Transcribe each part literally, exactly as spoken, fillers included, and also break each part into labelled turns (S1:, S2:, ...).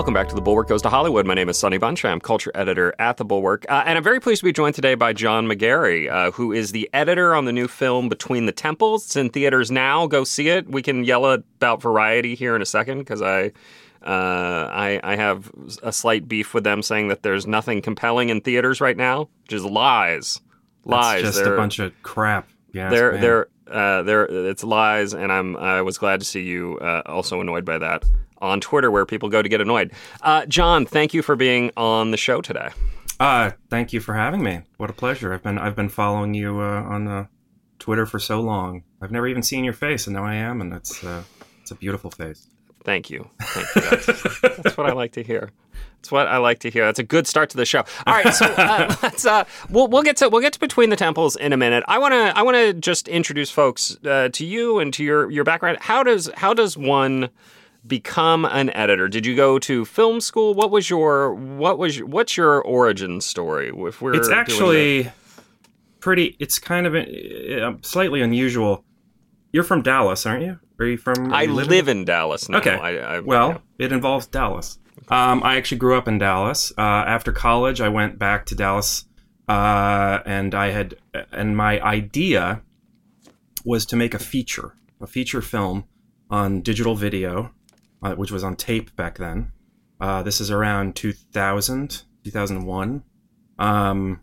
S1: Welcome back to The Bulwark Goes to Hollywood. My name is Sonny Bunch. I'm culture editor at The Bulwark. Uh, and I'm very pleased to be joined today by John McGarry, uh, who is the editor on the new film Between the Temples. It's in theaters now. Go see it. We can yell about Variety here in a second because I, uh, I, I have a slight beef with them saying that there's nothing compelling in theaters right now, which is lies. Lies.
S2: That's just
S1: they're,
S2: a bunch of crap. Yes,
S1: they're,
S2: man.
S1: they're, uh, they're, it's lies, and I'm, I was glad to see you uh, also annoyed by that on Twitter, where people go to get annoyed. Uh, John, thank you for being on the show today.
S2: Uh, thank you for having me. What a pleasure. I've been I've been following you uh, on uh, Twitter for so long. I've never even seen your face, and now I am, and it's uh, it's a beautiful face.
S1: Thank you. Thank you. That's, that's what I like to hear. That's what I like to hear. That's a good start to the show. All right, so uh, let's uh, we'll we'll get to we'll get to Between the Temples in a minute. I want to I want to just introduce folks uh, to you and to your your background. How does how does one become an editor? Did you go to film school? What was your what was your, what's your origin story? If we're
S2: It's actually
S1: the...
S2: pretty. It's kind of uh, slightly unusual. You're from Dallas, aren't you? Are you from?
S1: I
S2: you
S1: live in Dallas now.
S2: Okay.
S1: I, I,
S2: well,
S1: yeah.
S2: it involves Dallas. Um, I actually grew up in Dallas. Uh, after college, I went back to Dallas, uh, and I had and my idea was to make a feature, a feature film on digital video. Uh, which was on tape back then. Uh, this is around two thousand, two thousand one. Um,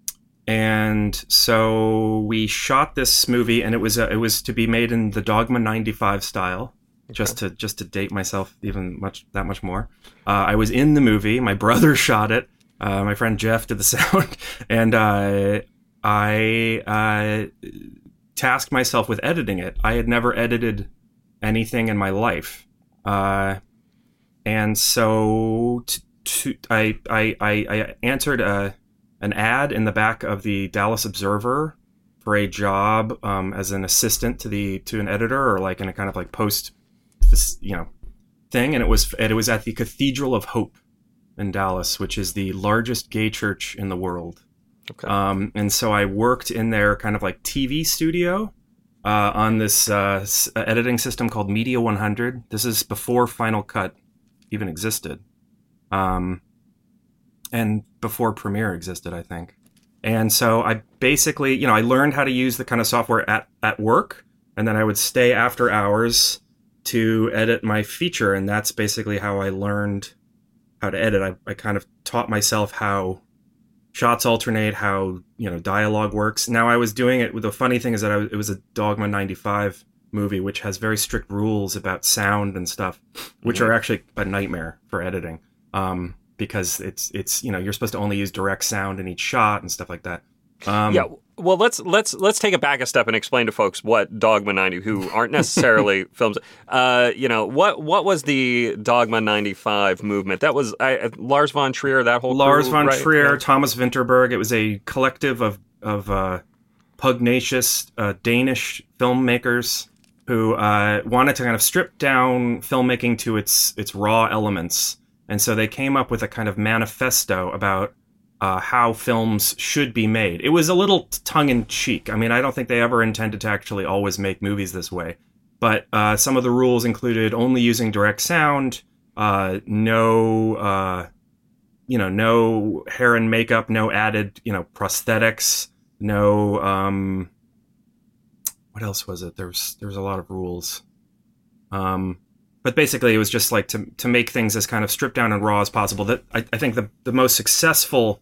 S2: and so we shot this movie, and it was uh, it was to be made in the Dogma ninety-five style. Okay. Just to just to date myself even much that much more. Uh, I was in the movie. My brother shot it. Uh, my friend Jeff did the sound, and uh, I uh, tasked myself with editing it. I had never edited anything in my life. Uh, and so t- t- I, I, I, I answered a, an ad in the back of the Dallas Observer for a job um, as an assistant to the to an editor, or like in a kind of like post, you know, thing. And it was and it was at the Cathedral of Hope in Dallas, which is the largest gay church in the world. Okay. Um, and so I worked in their kind of like T V studio. Uh, on this uh, s- editing system called Media one hundred. This is before Final Cut even existed. Um, and before Premiere existed, I think. And so I basically, you know, I learned how to use the kind of software at, at work, and then I would stay after hours to edit my feature, and that's basically how I learned how to edit. I, I kind of taught myself how shots alternate, how, you know, dialogue works. Now I was doing it. The funny thing is that I was, it was a Dogma ninety-five movie, which has very strict rules about sound and stuff, which mm-hmm. are actually a nightmare for editing. Um, because it's, it's, you know, you're supposed to only use direct sound in each shot and stuff like that. Um,
S1: yeah. Well, let's let's let's take it back a step and explain to folks what Dogma ninety, who aren't necessarily films. Uh, you know, what what was the Dogma ninety-five movement? That was I, Lars von Trier. That whole
S2: Lars
S1: crew,
S2: von
S1: right?
S2: Trier,
S1: yeah.
S2: Thomas Vinterberg. It was a collective of of uh, pugnacious uh, Danish filmmakers who uh, wanted to kind of strip down filmmaking to its its raw elements, and so they came up with a kind of manifesto about Uh, how films should be made. It was a little tongue-in-cheek. I mean, I don't think they ever intended to actually always make movies this way. But uh, some of the rules included only using direct sound, uh, no, uh, you know, no hair and makeup, no added, you know, prosthetics, no. Um, what else was it? There's there's a lot of rules. Um, but basically, it was just like to to make things as kind of stripped down and raw as possible. That I, I think the the most successful.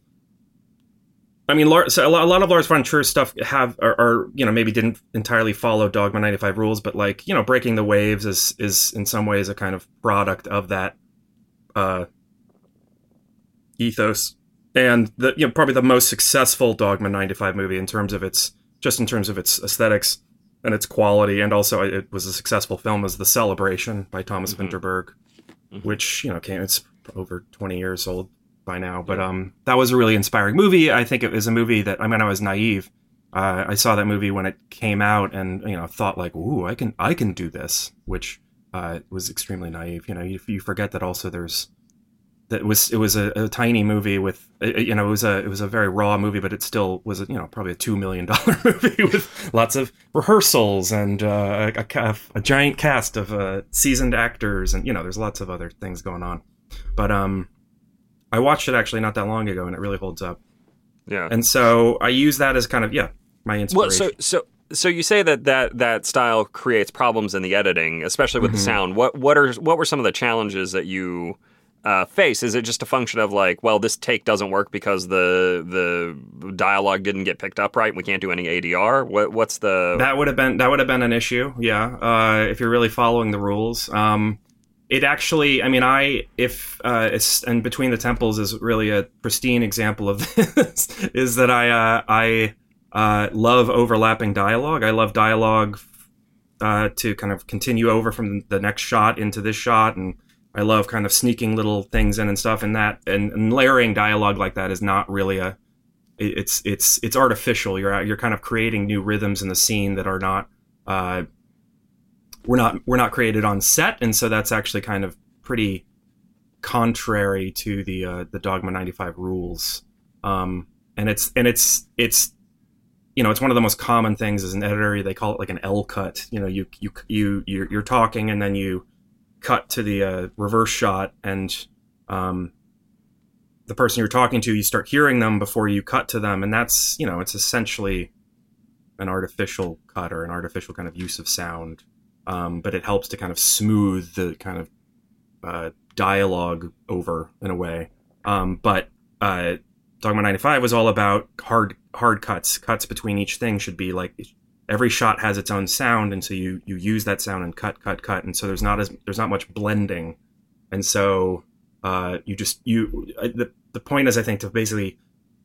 S2: I mean, so a lot of Lars von Trier stuff have, are, are, you know, maybe didn't entirely follow Dogma ninety-five rules, but like, you know, Breaking the Waves is, is in some ways a kind of product of that uh, ethos. And the, you know, probably the most successful Dogma ninety-five movie in terms of its, just in terms of its aesthetics and its quality. And also it was a successful film was The Celebration by Thomas mm-hmm. Vinterberg, mm-hmm. which, you know, came, it's over twenty years old by now, but um, that was a really inspiring movie. I think it was a movie that, I mean, I was naive. Uh, I saw that movie when it came out, and you know, thought like, "Ooh, I can, I can do this," which uh, was extremely naive. You know, you, you forget that also there's that it was it was a, a tiny movie with, you know, it was a it was a very raw movie, but it still was, you know, probably a two million dollar movie with lots of rehearsals and uh, a, a, a giant cast of uh, seasoned actors, and you know, there's lots of other things going on. But um, I watched it actually not that long ago, and it really holds up.
S1: Yeah.
S2: And so I use that as kind of yeah my inspiration.
S1: Well, so so so you say that that that style creates problems in the editing, especially with mm-hmm. the sound. What what are what were some of the challenges that you uh, face? Is it just a function of like, well, this take doesn't work because the the dialogue didn't get picked up right? We can't do any A D R. What what's the
S2: that would have been that would have been an issue? Yeah, uh, if you're really following the rules. Um, It actually, I mean, I, if, uh, it's, and Between the Temples is really a pristine example of this, is that I, uh, I, uh, love overlapping dialogue. I love dialogue, uh, to kind of continue over from the next shot into this shot. And I love kind of sneaking little things in and stuff, and that, and, and layering dialogue like that is not really a, it's, it's, it's artificial. You're, you're kind of creating new rhythms in the scene that are not, uh, We're not we're not created on set, and so that's actually kind of pretty contrary to the uh, the Dogma ninety-five rules. Um, and it's and it's it's you know it's one of the most common things as an editor. They call it like an L cut. You know, you you you you're, you're talking and then you cut to the uh, reverse shot, and um, the person you're talking to, you start hearing them before you cut to them, and that's you know it's essentially an artificial cut or an artificial kind of use of sound. Um, but it helps to kind of smooth the kind of uh, dialogue over in a way. Um, but uh, Dogma ninety-five was all about hard hard cuts. Cuts between each thing should be like every shot has its own sound, and so you you use that sound and cut cut cut, and so there's not as there's not much blending, and so uh, you just you the the point is I think to basically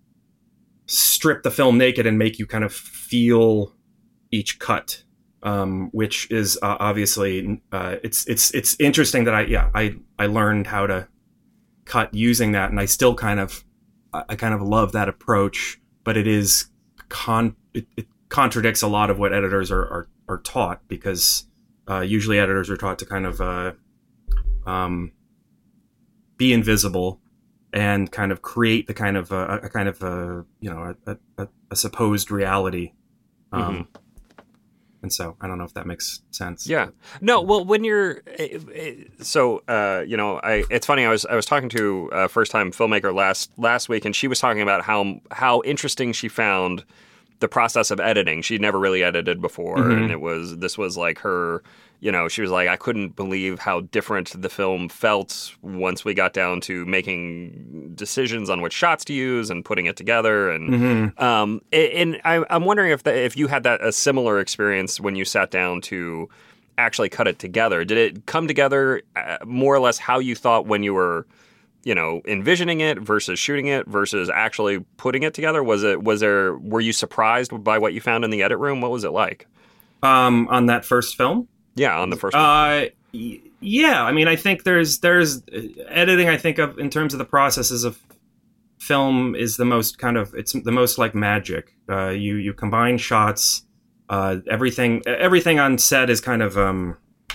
S2: strip the film naked and make you kind of feel each cut. Um, which is uh, obviously uh, it's it's it's interesting that I yeah I I learned how to cut using that, and I still kind of I kind of love that approach, but it is con it, it contradicts a lot of what editors are are, are taught, because uh, usually editors are taught to kind of uh, um, be invisible and kind of create the kind of uh, a kind of uh, you know a, a, a supposed reality. Um, mm-hmm. And so I don't know if that makes sense.
S1: Yeah. No. Well, when you're so uh, you know, I it's funny. I was I was talking to a first time filmmaker last last week, and she was talking about how how interesting she found the process of editing. She'd never really edited before, mm-hmm. and it was this was like her. You know, she was like, I couldn't believe how different the film felt once we got down to making decisions on which shots to use and putting it together. And mm-hmm. um, and I, I'm wondering if the, if you had that a similar experience when you sat down to actually cut it together. Did it come together uh, more or less how you thought when you were, you know, envisioning it versus shooting it versus actually putting it together? Was it was there were you surprised by what you found in the edit room? What was it like?
S2: Um, on that first film?
S1: Yeah, on the first one.
S2: Uh, yeah, I mean, I think there's there's editing. I think of in terms of the processes of film is the most kind of it's the most like magic. Uh, you you combine shots. Uh, everything everything on set is kind of um,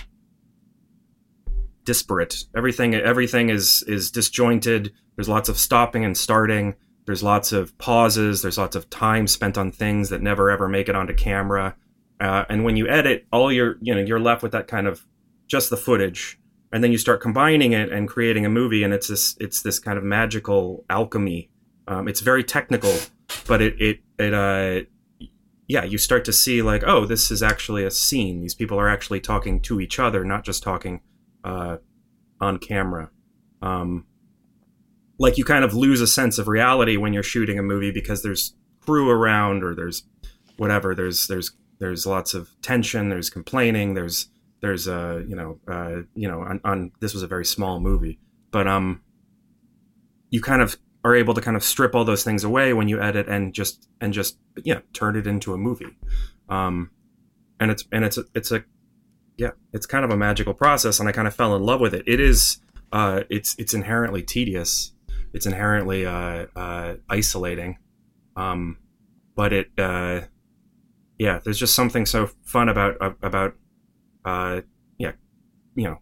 S2: disparate. Everything everything is is disjointed. There's lots of stopping and starting. There's lots of pauses. There's lots of time spent on things that never ever make it onto camera. Uh, and when you edit, all you're, you know, you're left with that kind of just the footage, and then you start combining it and creating a movie, and it's this, it's this kind of magical alchemy. Um, it's very technical, but it, it, it, uh, yeah, you start to see like, oh, this is actually a scene. These people are actually talking to each other, not just talking uh, on camera. Um, like you kind of lose a sense of reality when you're shooting a movie because there's crew around, or there's whatever. There's there's There's lots of tension. There's complaining. There's there's uh you know uh you know on, on this was a very small movie, but um you kind of are able to kind of strip all those things away when you edit and just and just yeah turn it into a movie, um and it's and it's a, it's a yeah it's kind of a magical process, and I kind of fell in love with it. It is uh it's it's inherently tedious. It's inherently uh uh isolating, um but it uh. Yeah, there's just something so fun about about uh, yeah, you know,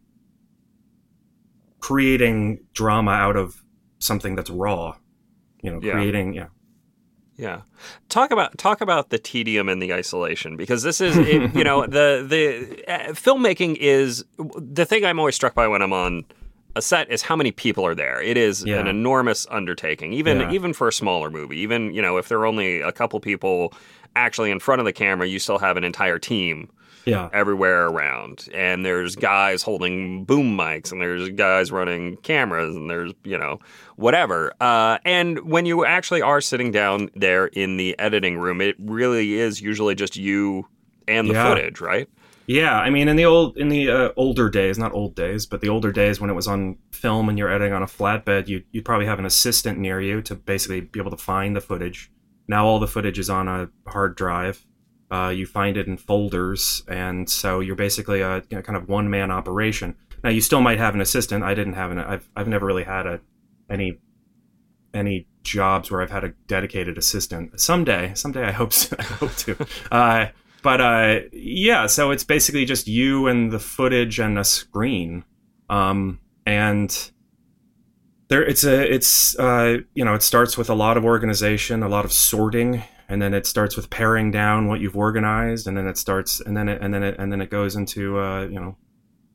S2: creating drama out of something that's raw. You know,
S1: yeah.
S2: creating yeah.
S1: Yeah, talk about talk about the tedium and the isolation, because this is it, you know the the uh, filmmaking is the thing I'm always struck by when I'm on A set is how many people are there. It is
S2: Yeah.
S1: an enormous undertaking, even
S2: Yeah.
S1: even for a smaller movie. Even, you know, if there are only a couple people actually in front of the camera, you still have an entire team
S2: Yeah.
S1: everywhere around. And there's guys holding boom mics, and there's guys running cameras, and there's, you know, whatever. Uh, and when you actually are sitting down there in the editing room, it really is usually just you and the
S2: Yeah.
S1: footage, right?
S2: Yeah, I mean, in the old, in the uh, older days, not old days, but the older days when it was on film and you're editing on a flatbed, you you'd probably have an assistant near you to basically be able to find the footage. Now all the footage is on a hard drive. Uh, you find it in folders, and so you're basically a you know, kind of one man operation. Now you still might have an assistant. I didn't have an. I've I've never really had a any any jobs where I've had a dedicated assistant. Someday, someday I hope so, I hope to. Uh, But uh, yeah, so it's basically just you and the footage and a screen, um, and there it's a it's uh, you know it starts with a lot of organization, a lot of sorting, and then it starts with paring down what you've organized, and then it starts and then it, and then it and then it goes into uh, you know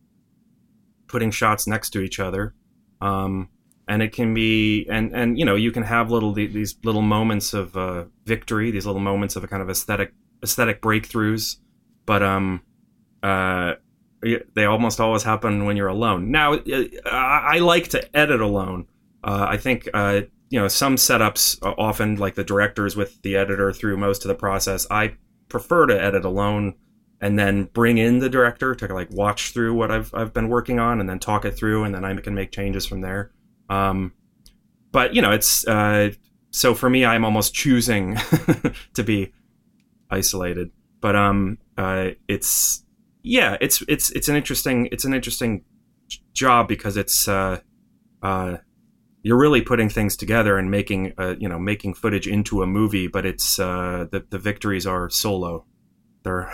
S2: putting shots next to each other, um, and it can be and and you know you can have little these little moments of uh, victory, these little moments of a kind of aesthetic. aesthetic breakthroughs, but um, uh, they almost always happen when you're alone. Now, I, I like to edit alone. Uh, I think uh, you know some setups often, like the director's with the editor through most of the process. I prefer to edit alone and then bring in the director to like watch through what I've I've been working on and then talk it through, and then I can make changes from there. Um, but you know, it's uh, so for me, I'm almost choosing to be isolated, but um uh it's yeah it's it's it's an interesting it's an interesting job because it's uh uh you're really putting things together and making uh you know making footage into a movie, but it's uh the, the victories are solo. They're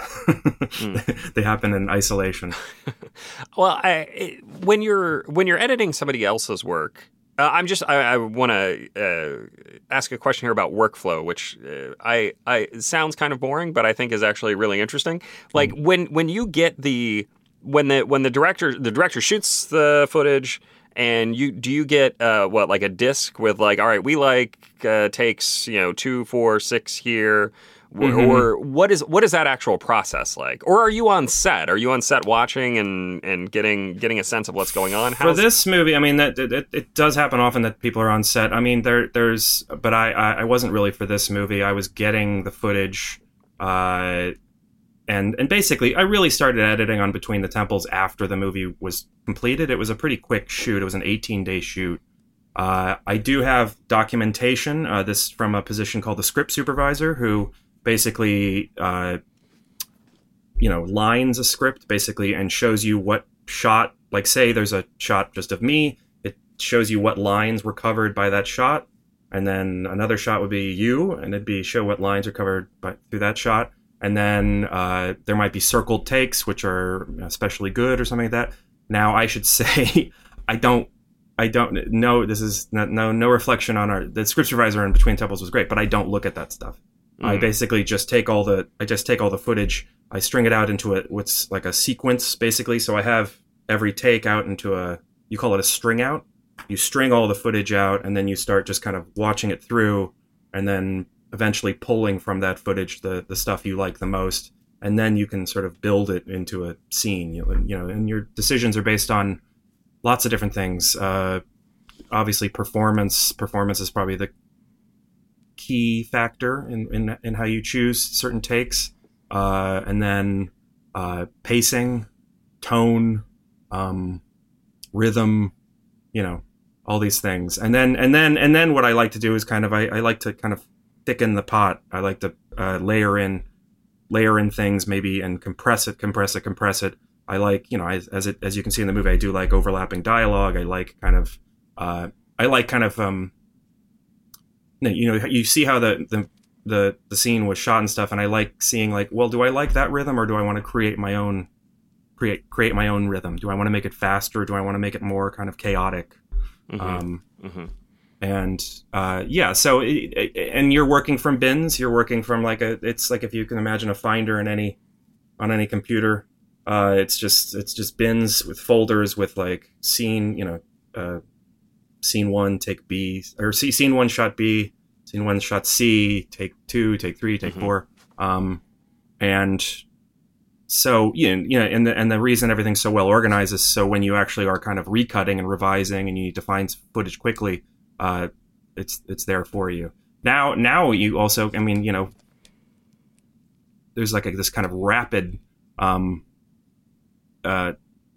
S2: mm. They happen in isolation.
S1: Well, I, when you're when you're editing somebody else's work, Uh, I'm just. I, I want to uh, ask a question here about workflow, which uh, I, I it sounds kind of boring, but I think is actually really interesting. Like mm. when when you get the when the when the director the director shoots the footage, and you do you get uh, what like a disc with like, all right, we like uh, takes you know two, four, six here. Mm-hmm. Or what is what is that actual process like? Or are you on set? Are you on set watching and, and getting getting a sense of what's going on?
S2: How's... For this movie, I mean, that it, it does happen often that people are on set. I mean, there there's, but I, I wasn't really for this movie. I was getting the footage, uh, and and basically, I really started editing on Between the Temples after the movie was completed. It was a pretty quick shoot. It was an eighteen day shoot. Uh, I do have documentation. Uh, this from a position called the script supervisor, who basically, uh, you know, lines a script basically and shows you what shot, like say there's a shot just of me, it shows you what lines were covered by that shot. And then another shot would be you, and it'd be show what lines are covered by through that shot. And then uh, there might be circled takes, which are especially good or something like that. Now I should say, I don't, I don't know, this is not, no, no reflection on our, the script supervisor in Between Temples was great, but I don't look at that stuff. Mm. I basically just take all the I just take all the footage, I string it out into a what's like a sequence basically. So I have every take out into a, you call it a string out. You string all the footage out, and then you start just kind of watching it through, and then eventually pulling from that footage the the stuff you like the most, and then you can sort of build it into a scene. You know, you know and your decisions are based on lots of different things. Uh, obviously, performance performance is probably the key factor in, in, in how you choose certain takes, uh, and then uh, pacing, tone, um, rhythm, you know, all these things. And then and then and then what I like to do is kind of I, I like to kind of thicken the pot. I like to uh, layer in layer in things maybe and compress it, compress it, compress it. I like, you know, as, as it as you can see in the movie, I do like overlapping dialogue. I like kind of uh, I like kind of um, you know, you see how the, the the the scene was shot and stuff, and I like seeing like, well, do I like that rhythm, or do I want to create my own create create my own rhythm? Do I want to make it faster? Do I want to make it more kind of chaotic? Mm-hmm. Um, mm-hmm. And uh, yeah, so it, it, and you're working from bins. You're working from like a. It's like if you can imagine a Finder in any on any computer. Uh, it's just it's just bins with folders with like scene, you know, uh, scene one, take B, or see scene one, shot B, scene one, shot C, take two, take three, take mm-hmm. four, um, and so you know, you know, and the and the reason everything's so well organized is so when you actually are kind of recutting and revising, and you need to find footage quickly, uh, it's it's there for you. Now, now you also, I mean, you know, there's like a, this kind of rapid, um, uh.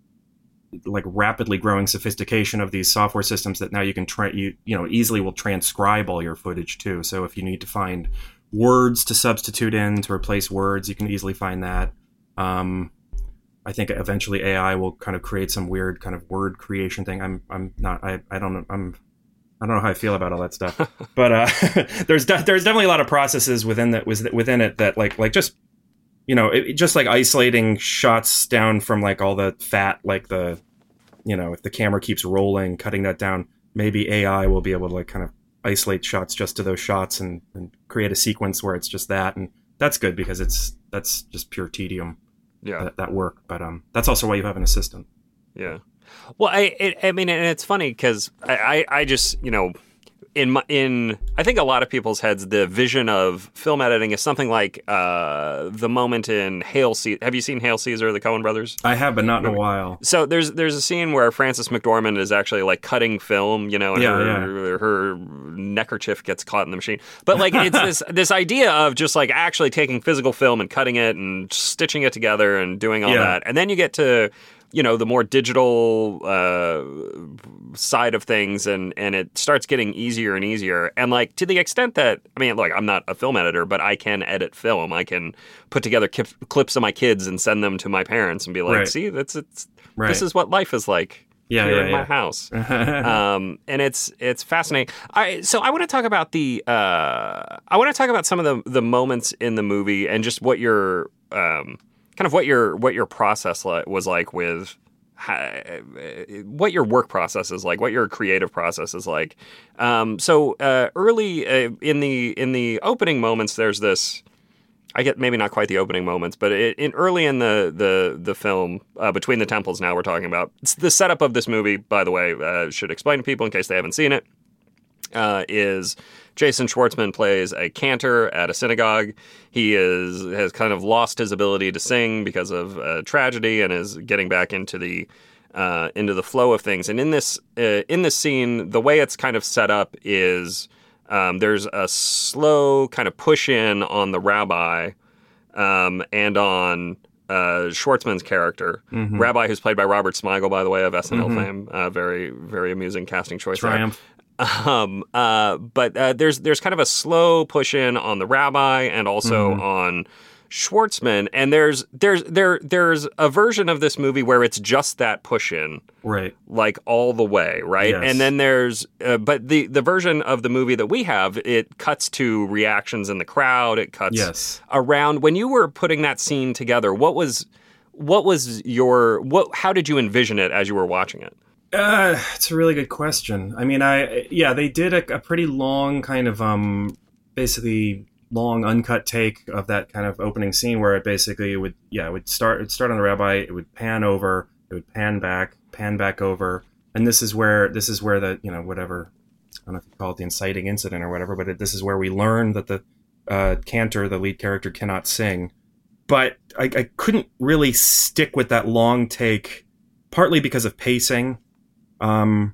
S2: like rapidly growing sophistication of these software systems that now you can try you you know easily will transcribe all your footage too. So if you need to find words to substitute in to replace words, you can easily find that. Um, I think eventually A I will kind of create some weird kind of word creation thing. I'm I'm not I I don't know I'm I don't know how I feel about all that stuff. But uh, there's de- there's definitely a lot of processes within that was within it that like like just. You know, it, just like isolating shots down from like all the fat, like the, you know, if the camera keeps rolling, cutting that down, maybe A I will be able to like kind of isolate shots just to those shots and, and create a sequence where it's just that. And that's good because it's, that's just pure tedium,
S1: yeah,
S2: that, that work. But um, that's also why you have an assistant.
S1: Yeah. Well, I, it, I mean, and it's funny because I, I, I just, you know, In my, in I think a lot of people's heads, the vision of film editing is something like uh, the moment in Hail Caesar. Have you seen Hail Caesar, the Coen brothers?
S2: I have, but not in a while.
S1: So there's there's a scene where Frances McDormand is actually like cutting film, you know, and
S2: yeah,
S1: her,
S2: yeah.
S1: her neckerchief gets caught in the machine. But like it's this this idea of just like actually taking physical film and cutting it and stitching it together and doing all
S2: yeah.
S1: that, and then you get to, you know, the more digital uh, side of things, and, and it starts getting easier and easier. And like to the extent that, I mean, look, I'm not a film editor, but I can edit film. I can put together kip, clips of my kids and send them to my parents and be like,
S2: right.
S1: see, that's it's
S2: right.
S1: this is what life is like
S2: yeah,
S1: here
S2: yeah,
S1: in
S2: yeah.
S1: my house. um, and it's it's fascinating. I so I want to talk about the uh, I want to talk about some of the the moments in the movie and just what your um, kind of what your what your process li- was like with how, what your work process is like, what your creative process is like. Um, so uh, early uh, in the in the opening moments, there's this. I get maybe not quite the opening moments, but it, in early in the the the film, uh, Between the Temples. Now we're talking about it's the setup of this movie. By the way, uh, should explain to people in case they haven't seen it. Uh, is Jason Schwartzman plays a cantor at a synagogue. He is has kind of lost his ability to sing because of a tragedy and is getting back into the uh, into the flow of things. And in this uh, in this scene, the way it's kind of set up is um, there's a slow kind of push in on the rabbi um, and on uh, Schwartzman's character, mm-hmm. Rabbi, who's played by Robert Smigel, by the way, of S N L mm-hmm. fame. Uh, very very amusing casting choice.
S2: Triumph.
S1: There. Um, uh, but uh, there's there's kind of a slow push in on the rabbi and also mm-hmm. on Schwartzman, and there's there's there there's a version of this movie where it's just that push in,
S2: right,
S1: like all the way, right,
S2: yes.
S1: and then there's uh, but the the version of the movie that we have, it cuts to reactions in the crowd, it cuts
S2: yes.
S1: around. When you were putting that scene together, what was what was your what? How did you envision it as you were watching it?
S2: Uh, it's a really good question. I mean, I yeah, they did a, a pretty long kind of um, basically long uncut take of that kind of opening scene where it basically would yeah it would start it'd start on the rabbi, it would pan over, it would pan back, pan back over, and this is where this is where the you know whatever I don't know if you call it the inciting incident or whatever, but it, this is where we learn that the uh, cantor, the lead character, cannot sing. But I, I couldn't really stick with that long take, partly because of pacing. Um,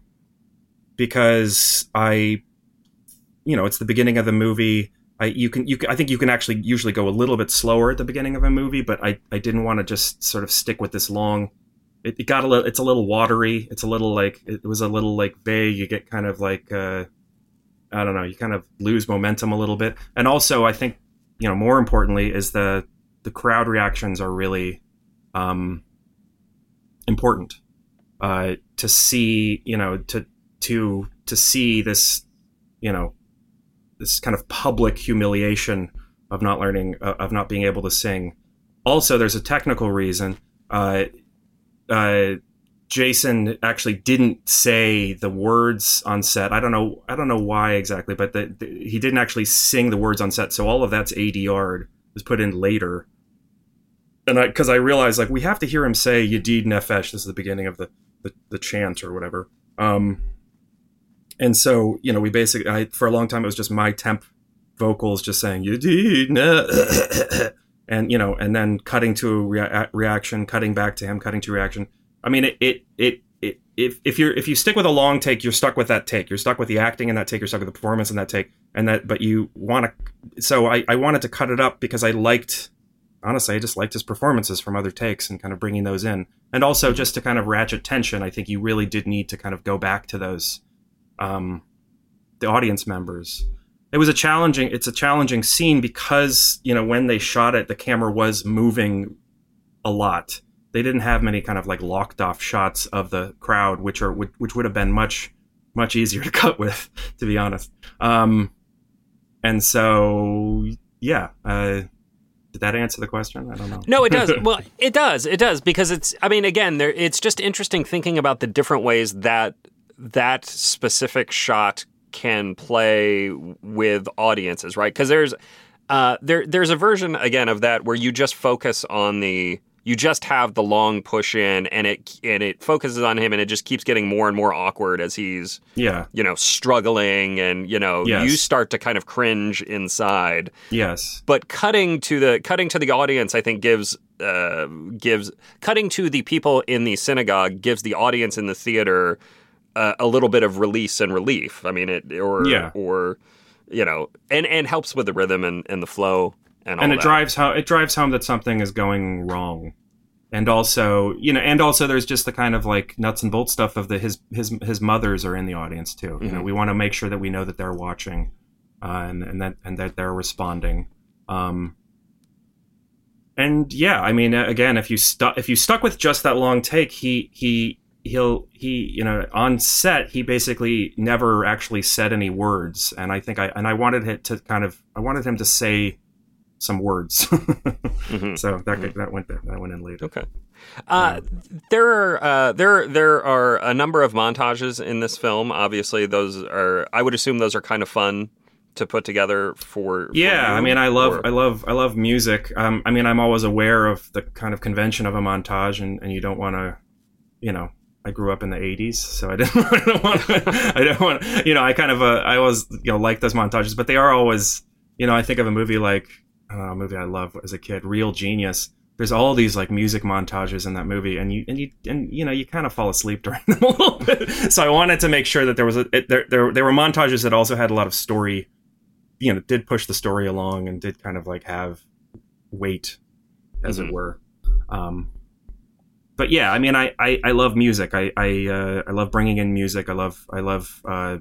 S2: because I, you know, it's the beginning of the movie. I you can you can, I think you can actually usually go a little bit slower at the beginning of a movie, but I, I didn't want to just sort of stick with this long. It, it got a little. It's a little watery. It's a little like it was a little like vague. You get kind of like uh, I don't know. You kind of lose momentum a little bit. And also, I think you know more importantly is the the crowd reactions are really um, important. Uh, to see, you know, to to to see this, you know, this kind of public humiliation of not learning, uh, of not being able to sing. Also, there's a technical reason. Uh, uh, Jason actually didn't say the words on set. I don't know. I don't know why exactly, but the, the, he didn't actually sing the words on set. So all of that's A D R'd, was put in later. And I, because I realized, like, we have to hear him say Yedid Nefesh. This is the beginning of the, the, the chant or whatever. Um, and so, you know, we basically, I, for a long time, it was just my temp vocals just saying, you did, no. And, you know, and then cutting to a rea- reaction, cutting back to him, cutting to reaction. I mean, it, it, it, it, if, if you're, if you stick with a long take, you're stuck with that take. You're stuck with the acting in that take. You're stuck with the performance in that take. And that, but you want to, so I, I wanted to cut it up because I liked, honestly, I just liked his performances from other takes and kind of bringing those in. And also just to kind of ratchet tension, I think you really did need to kind of go back to those, um, the audience members. It was a challenging, it's a challenging scene because, you know, when they shot it, the camera was moving a lot. They didn't have many kind of like locked off shots of the crowd, which are, which would have been much, much easier to cut with, to be honest. Um, and so, yeah, uh, did that answer the question? I don't know.
S1: No, it does. Well, it does. It does because it's, I mean, again, there, it's just interesting thinking about the different ways that that specific shot can play with audiences, right? Because there's, uh, there, there's a version again of that where you just focus on the, you just have the long push in, and it and it focuses on him, and it just keeps getting more and more awkward as he's,
S2: yeah,
S1: you know, struggling, and you know,
S2: yes.
S1: you start to kind of cringe inside.
S2: Yes,
S1: but cutting to the cutting to the audience, I think gives uh, gives cutting to the people in the synagogue gives the audience in the theater uh, a little bit of release and relief. I mean, it or
S2: yeah.
S1: or you know, and and helps with the rhythm and, and the flow. And, all
S2: and it
S1: that.
S2: drives home. It drives home that something is going wrong, and also, you know, and also there's just the kind of like nuts and bolts stuff of the his his his mothers are in the audience too. Mm-hmm. You know, we want to make sure that we know that they're watching, uh, and and that and that they're responding. Um, and yeah, I mean, again, if you stuck if you stuck with just that long take, he he he'll he you know on set he basically never actually said any words, and I think I and I wanted it to kind of I wanted him to say some words. mm-hmm. So that mm-hmm. that went that went in later.
S1: Okay. Uh, yeah. There are uh, there there are a number of montages in this film. Obviously, those are I would assume those are kind of fun to put together for.
S2: Yeah,
S1: for you,
S2: I mean, I love
S1: or...
S2: I love I love music. Um, I mean, I'm always aware of the kind of convention of a montage, and, and you don't want to, you know. I grew up in the eighties, so I didn't, I don't want I don't want you know I kind of uh, I always you know like those montages, but they are always you know I think of a movie like. I don't know, a movie I loved as a kid, Real Genius. There's all these like music montages in that movie, and you and you and you know you kind of fall asleep during them a little bit. So I wanted to make sure that there was a it, there there there were montages that also had a lot of story, you know, did push the story along and did kind of like have weight, as mm-hmm. it were. Um, but yeah, I mean, I, I, I love music. I I uh, I love bringing in music. I love I love. Uh,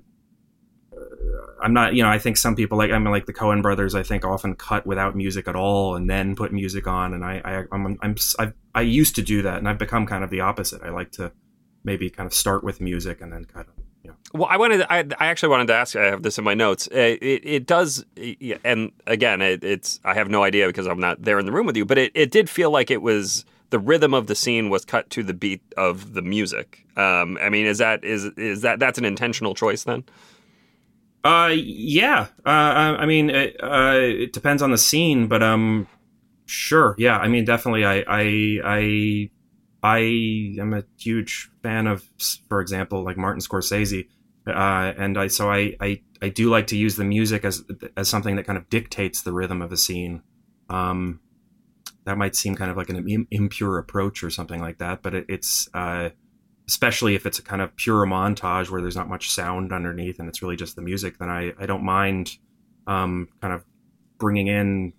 S2: I'm not, you know, I think some people like, I mean, like the Coen brothers, I think often cut without music at all and then put music on. And I, I, I'm, I'm, I've, I used to do that, and I've become kind of the opposite. I like to maybe kind of start with music and then kind of, you know.
S1: Well, I wanted, I, I actually wanted to ask you, I have this in my notes. It, it, it does, and again, it, it's, I have no idea because I'm not there in the room with you, but it, it did feel like it was, the rhythm of the scene was cut to the beat of the music. Um, I mean, is that, is, is that, that's an intentional choice then?
S2: Uh, yeah. Uh, I mean, it, uh, it depends on the scene, but um, sure. Yeah. I mean, definitely. I, I, I, I am a huge fan of, for example, like Martin Scorsese, uh, and I so I, I, I do like to use the music as as something that kind of dictates the rhythm of a scene. Um, that might seem kind of like an impure approach or something like that, but it, it's uh. especially if it's a kind of pure montage where there's not much sound underneath and it's really just the music, then I, I don't mind um, kind of bringing in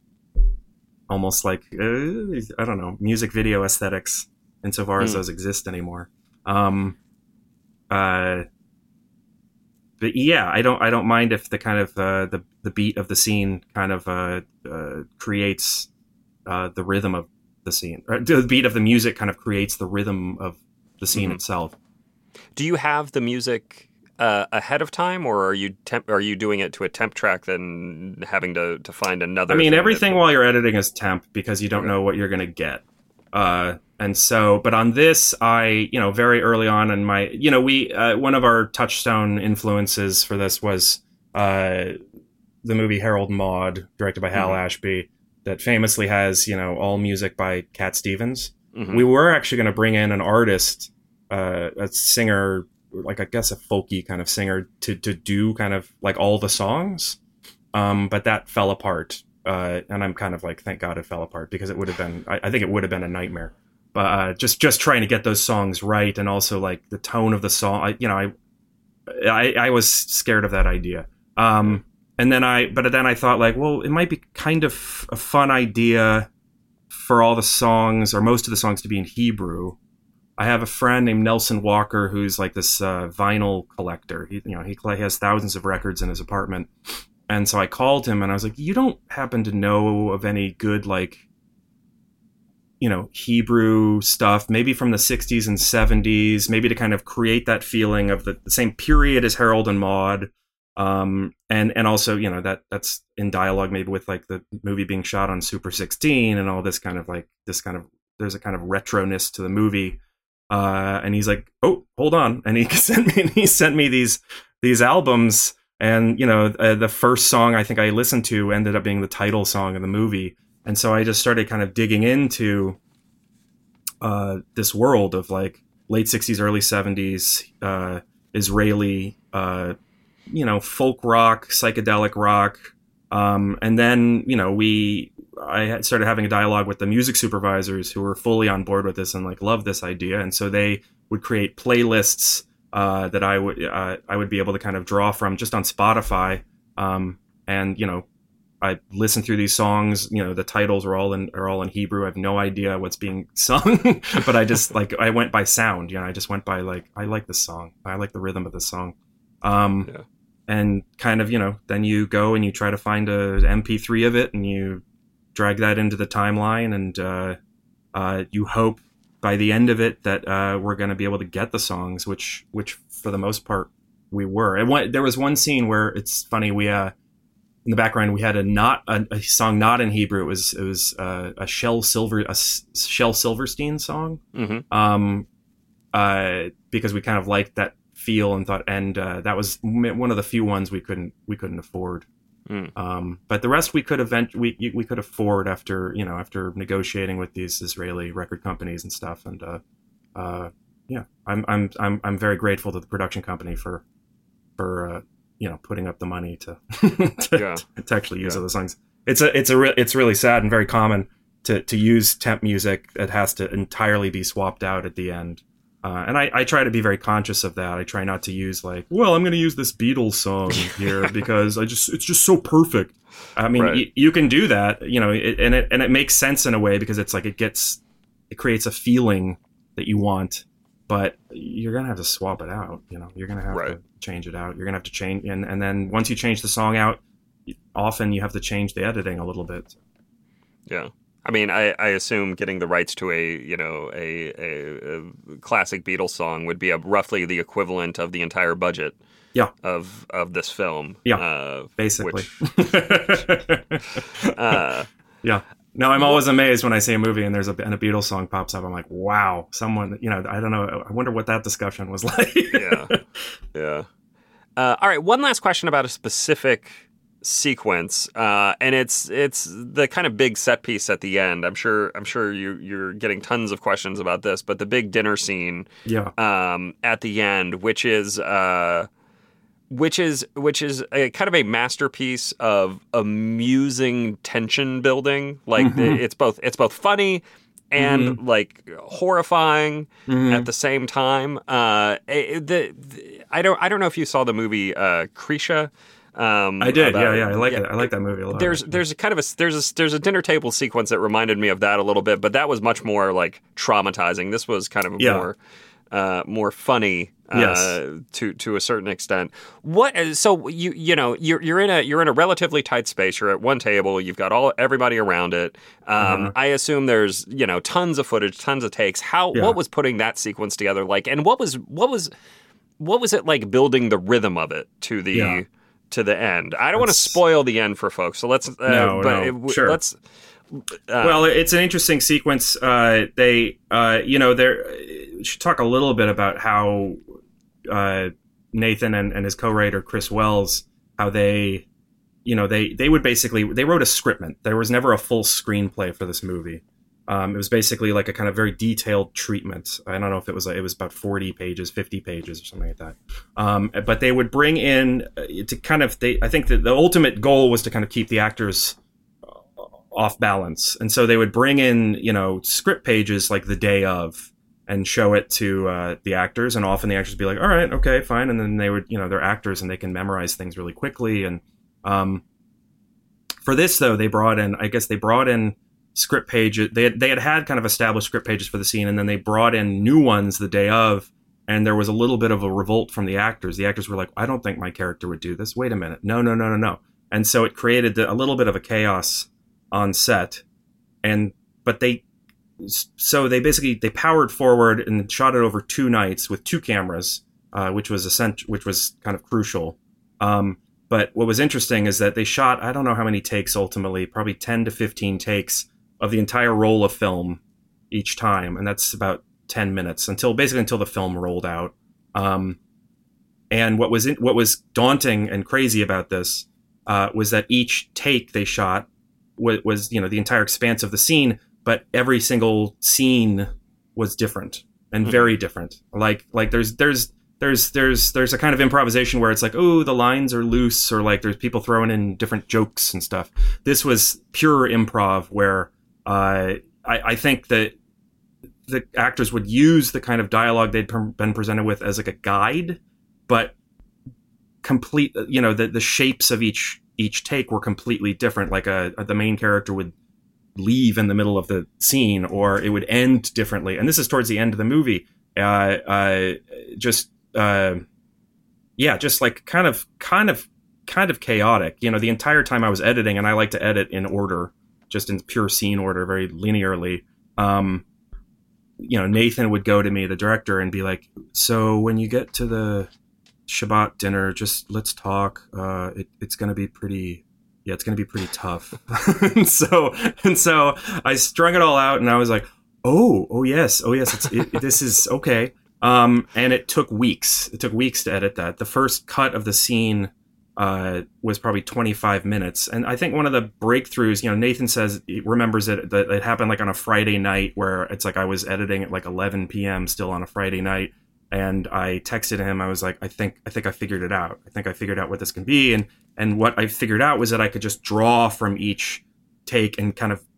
S2: almost like, uh, I don't know, music video aesthetics insofar mm. as those exist anymore. Um, uh, but yeah, I don't I don't mind if the kind of uh, the, the beat of the scene kind of uh, uh, creates uh, the rhythm of the scene. Or the beat of the music kind of creates the rhythm of the scene mm-hmm. itself.
S1: Do you have the music uh, ahead of time, or are you temp- are you doing it to a temp track, then having to, to find another?
S2: I mean, everything
S1: that...
S2: while you're editing is temp because you don't okay. know what you're going to get. Uh, and so, but on this, I, you know, very early on in my, you know, we, uh, one of our touchstone influences for this was uh, the movie Harold Maude, directed by Hal mm-hmm. Ashby, that famously has, you know, all music by Cat Stevens. Mm-hmm. We were actually going to bring in an artist, uh, a singer, like I guess a folky kind of singer to to do kind of like all the songs, um, but that fell apart. Uh, and I'm kind of like, thank God it fell apart, because it would have been, I, I think it would have been a nightmare. But uh, just just trying to get those songs right, and also like the tone of the song, I, you know, I, I I was scared of that idea. Um, and then I, but then I thought like, well, it might be kind of a fun idea for all the songs, or most of the songs, to be in Hebrew. I have a friend named Nelson Walker who's like this uh, vinyl collector. He, you know, he has thousands of records in his apartment. And so I called him and I was like, you don't happen to know of any good, like, you know, Hebrew stuff, maybe from the sixties and seventies, maybe to kind of create that feeling of the, the same period as Harold and Maude. Um, and, and also, you know, that that's in dialogue maybe with like the movie being shot on Super sixteen and all this kind of like this kind of, there's a kind of retroness to the movie. Uh, and he's like, oh, hold on. And he sent me, and he sent me these, these albums. And, you know, uh, the first song I think I listened to ended up being the title song of the movie. And so I just started kind of digging into uh, this world of like late sixties, early seventies, uh, Israeli, uh, you know, folk rock, psychedelic rock. Um, and then, you know, we, I had started having a dialogue with the music supervisors who were fully on board with this and like loved this idea. And so they would create playlists Uh, that I would uh, I would be able to kind of draw from just on Spotify, um, and you know, I listen through these songs. You know, the titles are all in are all in Hebrew. I have no idea what's being sung, but I just like I went by sound. You know, I just went by like I like this song. I like the rhythm of the song, um, yeah. And kind of, you know, then you go and you try to find a M P three of it and you drag that into the timeline, and uh, uh, you hope by the end of it that uh, we're going to be able to get the songs, which which for the most part we were. And one, there was one scene where it's funny. We uh, in the background we had a not a, a song not in Hebrew. It was it was uh, a Shel Silver a Shel Silverstein song, mm-hmm. um, uh, because we kind of liked that feel and thought, and uh, that was one of the few ones we couldn't we couldn't afford. Mm. Um, but the rest we could event we we could afford after you know after negotiating with these Israeli record companies and stuff, and uh, uh, yeah, I'm I'm I'm I'm very grateful to the production company for for uh, you know putting up the money to to, yeah. to actually use yeah. those songs. It's a it's a re- it's really sad and very common to to use temp music that has to entirely be swapped out at the end. Uh, and I, I try to be very conscious of that. I try not to use like, well, I'm going to use this Beatles song here because I just it's just so perfect. I mean, right. y- you can do that, you know, it, and it and it makes sense in a way because it's like it gets it creates a feeling that you want, but you're going to have to swap it out. You know, you're going to have right. to change it out. You're going to have to change, and and then once you change the song out, often you have to change the editing a little bit.
S1: Yeah. I mean, I, I assume getting the rights to a, you know, a, a, a classic Beatles song would be a, roughly the equivalent of the entire budget
S2: yeah.
S1: of of this film.
S2: Yeah,
S1: uh,
S2: basically.
S1: Which, uh,
S2: yeah. No, I'm always amazed when I see a movie and there's a, and a Beatles song pops up. I'm like, wow, someone, you know, I don't know. I wonder what that discussion was like.
S1: yeah. Yeah. Uh, all right. One last question about a specific sequence, uh, and it's it's the kind of big set piece at the end. I'm sure I'm sure you you're getting tons of questions about this, but the big dinner scene,
S2: yeah, um,
S1: at the end, which is uh, which is which is a kind of a masterpiece of amusing tension building. Like mm-hmm. the, it's both it's both funny and mm-hmm. like horrifying mm-hmm. at the same time. Uh, it, the, the I don't I don't know if you saw the movie uh, Krisha.
S2: Um, I did, about, yeah, yeah. I like yeah, it. I like that movie a lot.
S1: There's, there's a kind of a there's a there's a dinner table sequence that reminded me of that a little bit, but that was much more like traumatizing. This was kind of
S2: yeah.
S1: more, uh, more funny, uh,
S2: yes.
S1: to to a certain extent. What? So you you know you're you're in a you're in a relatively tight space. You're at one table. You've got all everybody around it. Um, uh-huh. I assume there's you know tons of footage, tons of takes. How yeah. what was putting that sequence together like? And what was what was what was it like building the rhythm of it to the
S2: yeah.
S1: to the end? I don't want to spoil the end for folks, so let's. Uh,
S2: no,
S1: but
S2: no,
S1: it,
S2: sure.
S1: Let's. Uh,
S2: well, it's an interesting sequence. Uh, they, uh, you know, there. We should talk a little bit about how uh, Nathan and, and his co-writer Chris Wells, how they, you know, they they would basically they wrote a scriptment. There was never a full screenplay for this movie. Um, it was basically like a kind of very detailed treatment. I don't know if it was like, it was about forty pages, fifty pages or something like that. Um, but they would bring in uh, to kind of, they, I think that the ultimate goal was to kind of keep the actors off balance. And so they would bring in, you know, script pages like the day of and show it to uh, the actors. And often the actors would be like, all right, okay, fine. And then they would, you know, they're actors and they can memorize things really quickly. And um, for this, though, they brought in, I guess they brought in script pages. They had, they had had kind of established script pages for the scene, and then they brought in new ones the day of, and there was a little bit of a revolt from the actors. The actors were like, I don't think my character would do this. Wait a minute. No, no, no, no, no. And so it created a little bit of a chaos on set. And, but they, so they basically, they powered forward and shot it over two nights with two cameras, uh, which was essential, which was kind of crucial. Um, but what was interesting is that they shot, I don't know how many takes ultimately, probably ten to fifteen takes of the entire roll of film each time. And that's about ten minutes until basically until the film rolled out. Um, and what was, in, what was daunting and crazy about this, uh, was that each take they shot was, was, you know, the entire expanse of the scene, but every single scene was different and mm-hmm. very different. Like, like there's, there's, there's, there's, there's a kind of improvisation where it's like, oh, the lines are loose, or like there's people throwing in different jokes and stuff. This was pure improv where, Uh, I, I think that the actors would use the kind of dialogue they'd per- been presented with as like a guide, but complete, you know, the, the shapes of each each take were completely different. Like a, a the main character would leave in the middle of the scene, or it would end differently. And this is towards the end of the movie. Uh, uh, just uh, yeah, just like kind of kind of kind of chaotic. You know, the entire time I was editing, and I like to edit in order. Just in pure scene order, very linearly. Um, you know, Nathan would go to me, the director, and be like, so when you get to the Shabbat dinner, just let's talk. Uh, it, it's going to be pretty, yeah, it's going to be pretty tough. and so, and so I strung it all out, and I was like, oh, oh yes, oh yes, it's, it, this is okay. Um, and it took weeks. It took weeks to edit that. The first cut of the scene Uh, was probably twenty-five minutes. And I think one of the breakthroughs, you know, Nathan says he remembers it, that it happened like on a Friday night where it's like I was editing at like eleven p.m. still on a Friday night. And I texted him. I was like, I think I think I figured it out. I think I figured out what this can be. And and what I figured out was that I could just draw from each take and kind of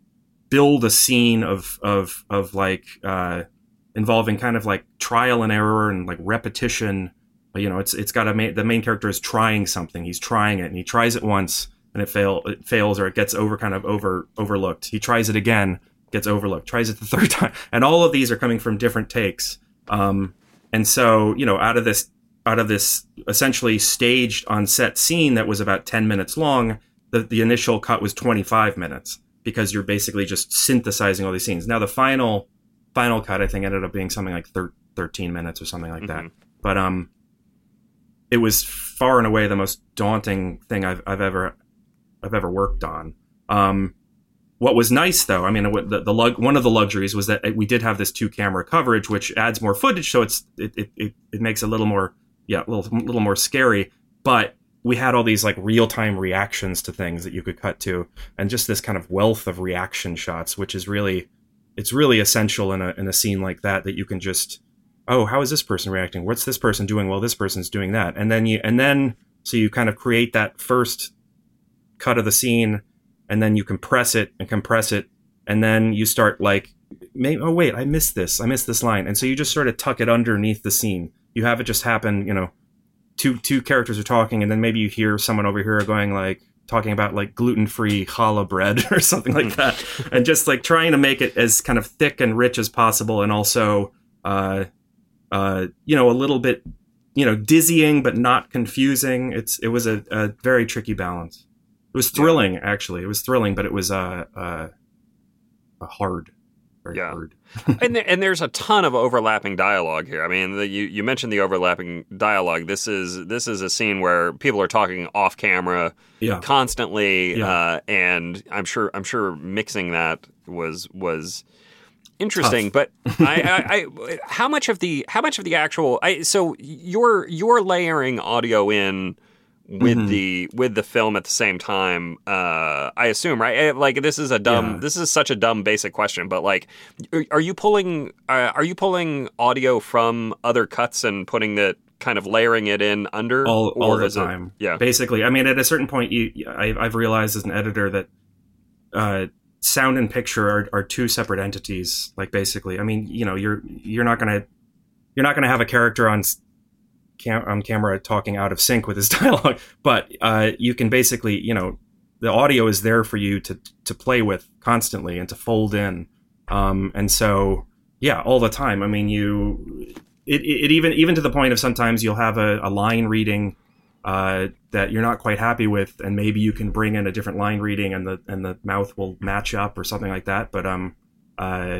S2: build a scene of of of like uh, involving kind of like trial and error and like repetition. You know, it's it's got a main, the main character is trying something. He's trying it, and he tries it once, and it fail it fails, or it gets over kind of over overlooked. He tries it again, gets overlooked. Tries it the third time, and all of these are coming from different takes. Um, and so, you know, out of this out of this essentially staged on set scene that was about ten minutes long, the the initial cut was twenty-five minutes because you're basically just synthesizing all these scenes. Now the final final cut, I think, ended up being something like thir- thirteen minutes or something like mm-hmm. that. But um. It was far and away the most daunting thing I've, I've ever, I've ever worked on. Um, what was nice, though, I mean, the, the lug, one of the luxuries was that we did have this two camera coverage, which adds more footage, so it's it it it, it makes it a little more, yeah, a little little more scary. But we had all these like real time reactions to things that you could cut to, and just this kind of wealth of reaction shots, which is really, it's really essential in a in a scene like that, that you can just. Oh, how is this person reacting? What's this person doing? Well, this person's doing that. And then you, and then, so you kind of create that first cut of the scene, and then you compress it and compress it. And then you start like, maybe, oh, wait, I missed this. I missed this line. And so you just sort of tuck it underneath the scene. You have it just happen, you know, two, two characters are talking, and then maybe you hear someone over here going like, talking about like gluten-free challah bread or something like that. And just like trying to make it as kind of thick and rich as possible. And also, uh, Uh, you know, a little bit, you know, dizzying, but not confusing. It's it was a, a very tricky balance. It was thrilling, yeah. actually. It was thrilling, but it was uh, uh, hard. Very
S1: yeah.
S2: hard.
S1: and, there, and there's a ton of overlapping dialogue here. I mean, the, you, you mentioned the overlapping dialogue. This is this is a scene where people are talking off camera
S2: yeah.
S1: constantly,
S2: yeah.
S1: Uh, and I'm sure I'm sure mixing that was was. Interesting,
S2: Tough.
S1: but I, I, I, how much of the how much of the actual I, so you're you're layering audio in with
S2: Mhm.
S1: the with the film at the same time. Uh, I assume, right? Eh, Like this is a dumb,
S2: Yeah.
S1: this is such a dumb basic question, but like, are, are you pulling uh, are you pulling audio from other cuts and putting it kind of layering it in under
S2: all all
S1: or
S2: the
S1: is it-
S2: time.
S1: yeah.
S2: Basically, I mean, at a certain point, you, I, I've realized as an editor that uh, sound and picture are, are two separate entities. Like, basically, I mean, you know, you're you're not gonna you're not gonna have a character on s- cam- on camera talking out of sync with his dialogue, but uh, you can basically, you know, the audio is there for you to to play with constantly and to fold in, um, and so yeah, all the time. I mean, you. It, it even even to the point of sometimes you'll have a, a line reading uh, that you're not quite happy with, and maybe you can bring in a different line reading, and the and the mouth will match up or something like that. But um, uh,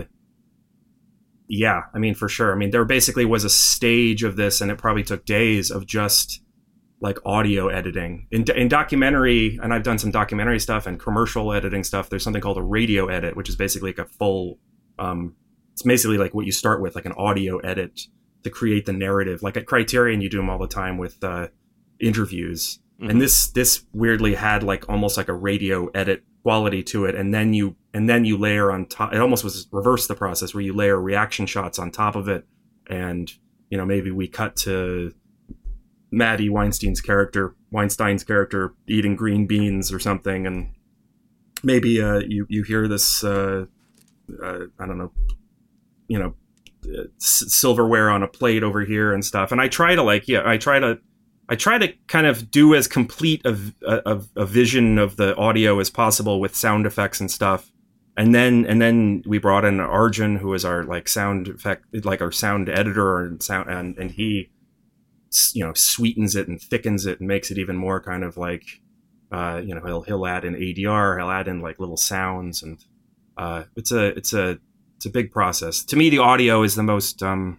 S2: yeah, I mean for sure. I mean there basically was a stage of this, and it probably took days of just like audio editing in in documentary. And I've done some documentary stuff and commercial editing stuff. There's something called a radio edit, which is basically like a full. Um, it's basically like what you start with, like an audio edit to create the narrative. Like at Criterion, you do them all the time with uh, interviews.
S1: Mhm.
S2: And this this weirdly had like almost like a radio edit quality to it. And then you and then you layer on top. It almost was reverse the process where you layer reaction shots on top of it. And you know maybe we cut to Maddie Weinstein's character, Weinstein's character eating green beans or something, and maybe uh, you you hear this uh, uh, I don't know, you know. S- silverware on a plate over here and stuff, and I try to like yeah I try to I try to kind of do as complete a, a, a vision of the audio as possible with sound effects and stuff, and then and then we brought in Arjun, who is our like sound effect like our sound editor and sound and and he you know sweetens it and thickens it and makes it even more kind of like uh you know he'll he'll add in A D R, he'll add in like little sounds, and uh it's a it's a It's a big process. To me, the audio is the most. Um,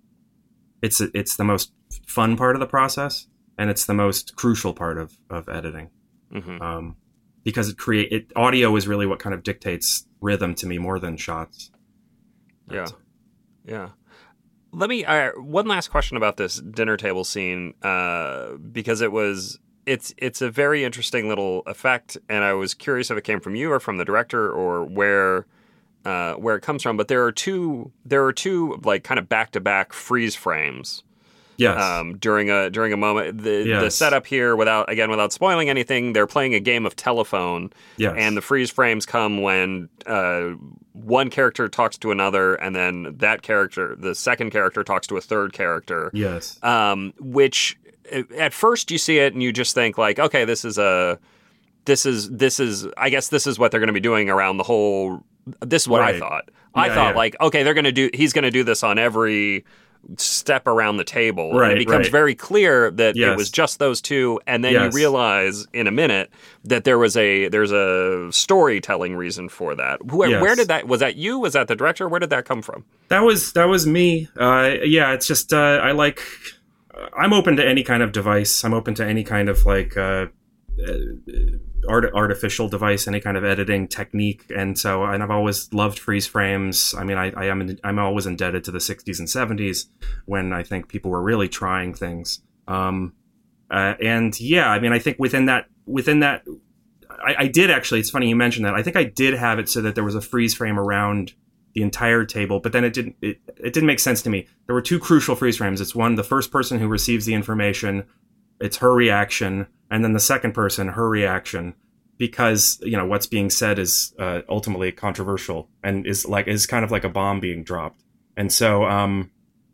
S2: it's a, it's the most fun part of the process, and it's the most crucial part of, of editing,
S1: Mhm.
S2: um, because it create it. Audio is really what kind of dictates rhythm to me more than shots.
S1: Yeah. Yeah. Let me, uh, one last question about this dinner table scene, uh, because it was, it's, it's a very interesting little effect. And I was curious if it came from you or from the director or where, uh, where it comes from. But there are two, there are two like kind of back to back freeze frames.
S2: Yes.
S1: Um, during a during a moment, the the
S2: Yes.
S1: setup here, without again without spoiling anything, they're playing a game of telephone,
S2: Yes.
S1: and the freeze frames come when uh, one character talks to another, and then that character, the second character, talks to a third character.
S2: Yes.
S1: Um, which uh, at first you see it and you just think like, okay, this is a this is this is I guess this is what they're going to be doing around the whole. This is what I
S2: Right.
S1: thought. I
S2: Yeah,
S1: thought
S2: yeah.
S1: like, okay, they're going to do. He's going to do this on every step around the table. And
S2: Right,
S1: it becomes
S2: right.
S1: very clear that it
S2: Yes.
S1: was just those two, and then
S2: Yes.
S1: you realize in a minute that there was a there's a storytelling reason for that. Where,
S2: Yes.
S1: where did that was that you? Was that the director? Where did that come from?
S2: That was that was me. Uh, yeah, it's just uh, I like. I'm open to any kind of device. I'm open to any kind of like uh, uh, art, artificial device, any kind of editing technique, and so and I've always loved freeze frames. I mean, I, I am I'm always indebted to the sixties and seventies when I think people were really trying things. Um, uh, and yeah, I mean, I think within that within that, I, I did actually. It's funny you mentioned that. I think I did have it so that there was a freeze frame around the entire table, but then it didn't it, it didn't make sense to me. There were two crucial freeze frames. It's one, the first person who receives the information, it's her reaction, and then the second person, her reaction, because you know what's being said is uh, ultimately controversial and is like is kind of like a bomb being dropped. And so um,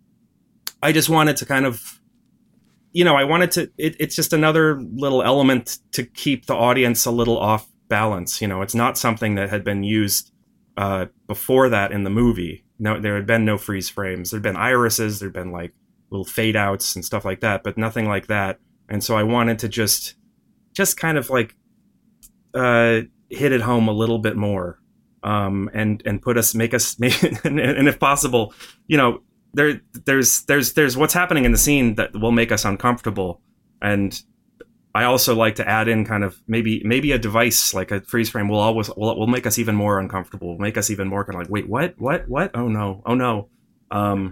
S2: I just wanted to kind of, you know, I wanted to. It, it's just another little element to keep the audience a little off balance. You know, it's not something that had been used uh, before that in the movie. No, there had been no freeze frames. There'd been irises. There'd been like little fade outs and stuff like that, but nothing like that. And so I wanted to just, just kind of like uh, hit it home a little bit more, um, and and put us, make us, make, and, and if possible, you know, there there's there's there's what's happening in the scene that will make us uncomfortable, and I also like to add in kind of maybe maybe a device like a freeze frame will always will, will make us even more uncomfortable, will make us even more kind of like, wait, what, what, what? Oh no, oh no. Um,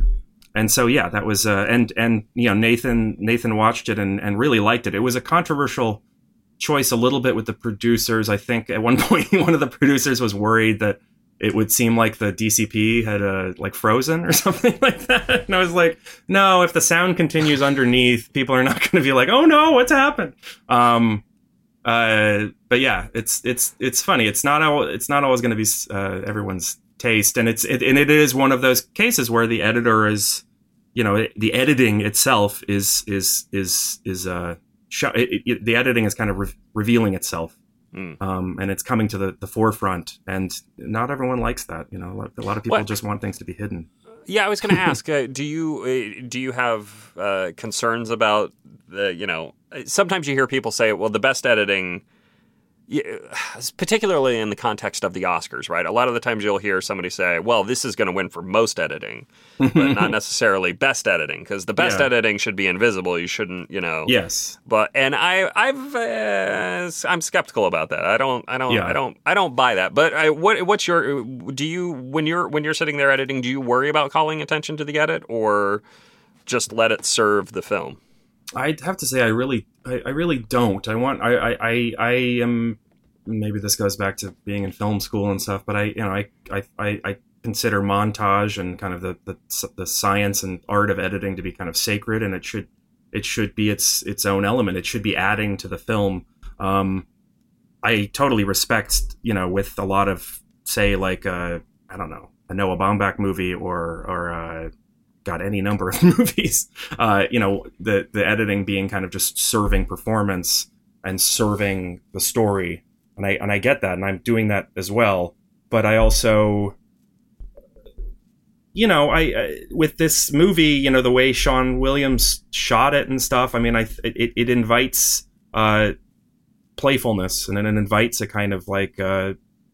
S2: and so yeah, that was uh, and and you know Nathan Nathan watched it and and really liked it. It was a controversial choice a little bit with the producers. I think at one point one of the producers was worried that it would seem like the D C P had uh, like frozen or something like that. And I was like, no, if the sound continues underneath, people are not going to be like, oh no, what's happened? Um, uh, but yeah, it's it's it's funny. It's not all, it's not always going to be uh, everyone's taste, and it's it, and it is one of those cases where the editor is, you know, the editing itself is is is is uh. It, it, the editing is kind of re- revealing itself, mm. um, and it's coming to the, the forefront. And not everyone likes that. You know, a lot of people what? just want things to be hidden.
S1: Yeah, I was going to ask: uh, Do you uh, do you have uh, concerns about the? You know, sometimes you hear people say, "Well, the best editing." Particularly in the context of the Oscars, right? A lot of the times you'll hear somebody say, well, this is going to win for most editing, but not necessarily best editing, because the best yeah. editing should be invisible. You shouldn't, you know.
S2: Yes.
S1: But, and I, I've, uh, I'm skeptical about that. I don't, I don't, yeah. I don't, I don't buy that. But I, what, what's your, do you, when you're, when you're sitting there editing, do you worry about calling attention to the edit or just let it serve the film?
S2: I'd have to say I really, I, I really don't. I want, I, I, I, I am. Maybe this goes back to being in film school and stuff, but I, you know, I, I, I consider montage and kind of the, the, the science and art of editing to be kind of sacred, and it should, it should be its, its own element. It should be adding to the film. Um, I totally respect, you know, with a lot of, say, like, uh, I don't know, a Noah Baumbach movie or, or, uh, got any number of movies, uh, you know, the, the editing being kind of just serving performance and serving the story. And I, and I get that, and I'm doing that as well. But I also, you know, I, I with this movie, you know, the way Sean Williams shot it and stuff, I mean, I it, it invites uh, playfulness, and then it invites a kind of like uh,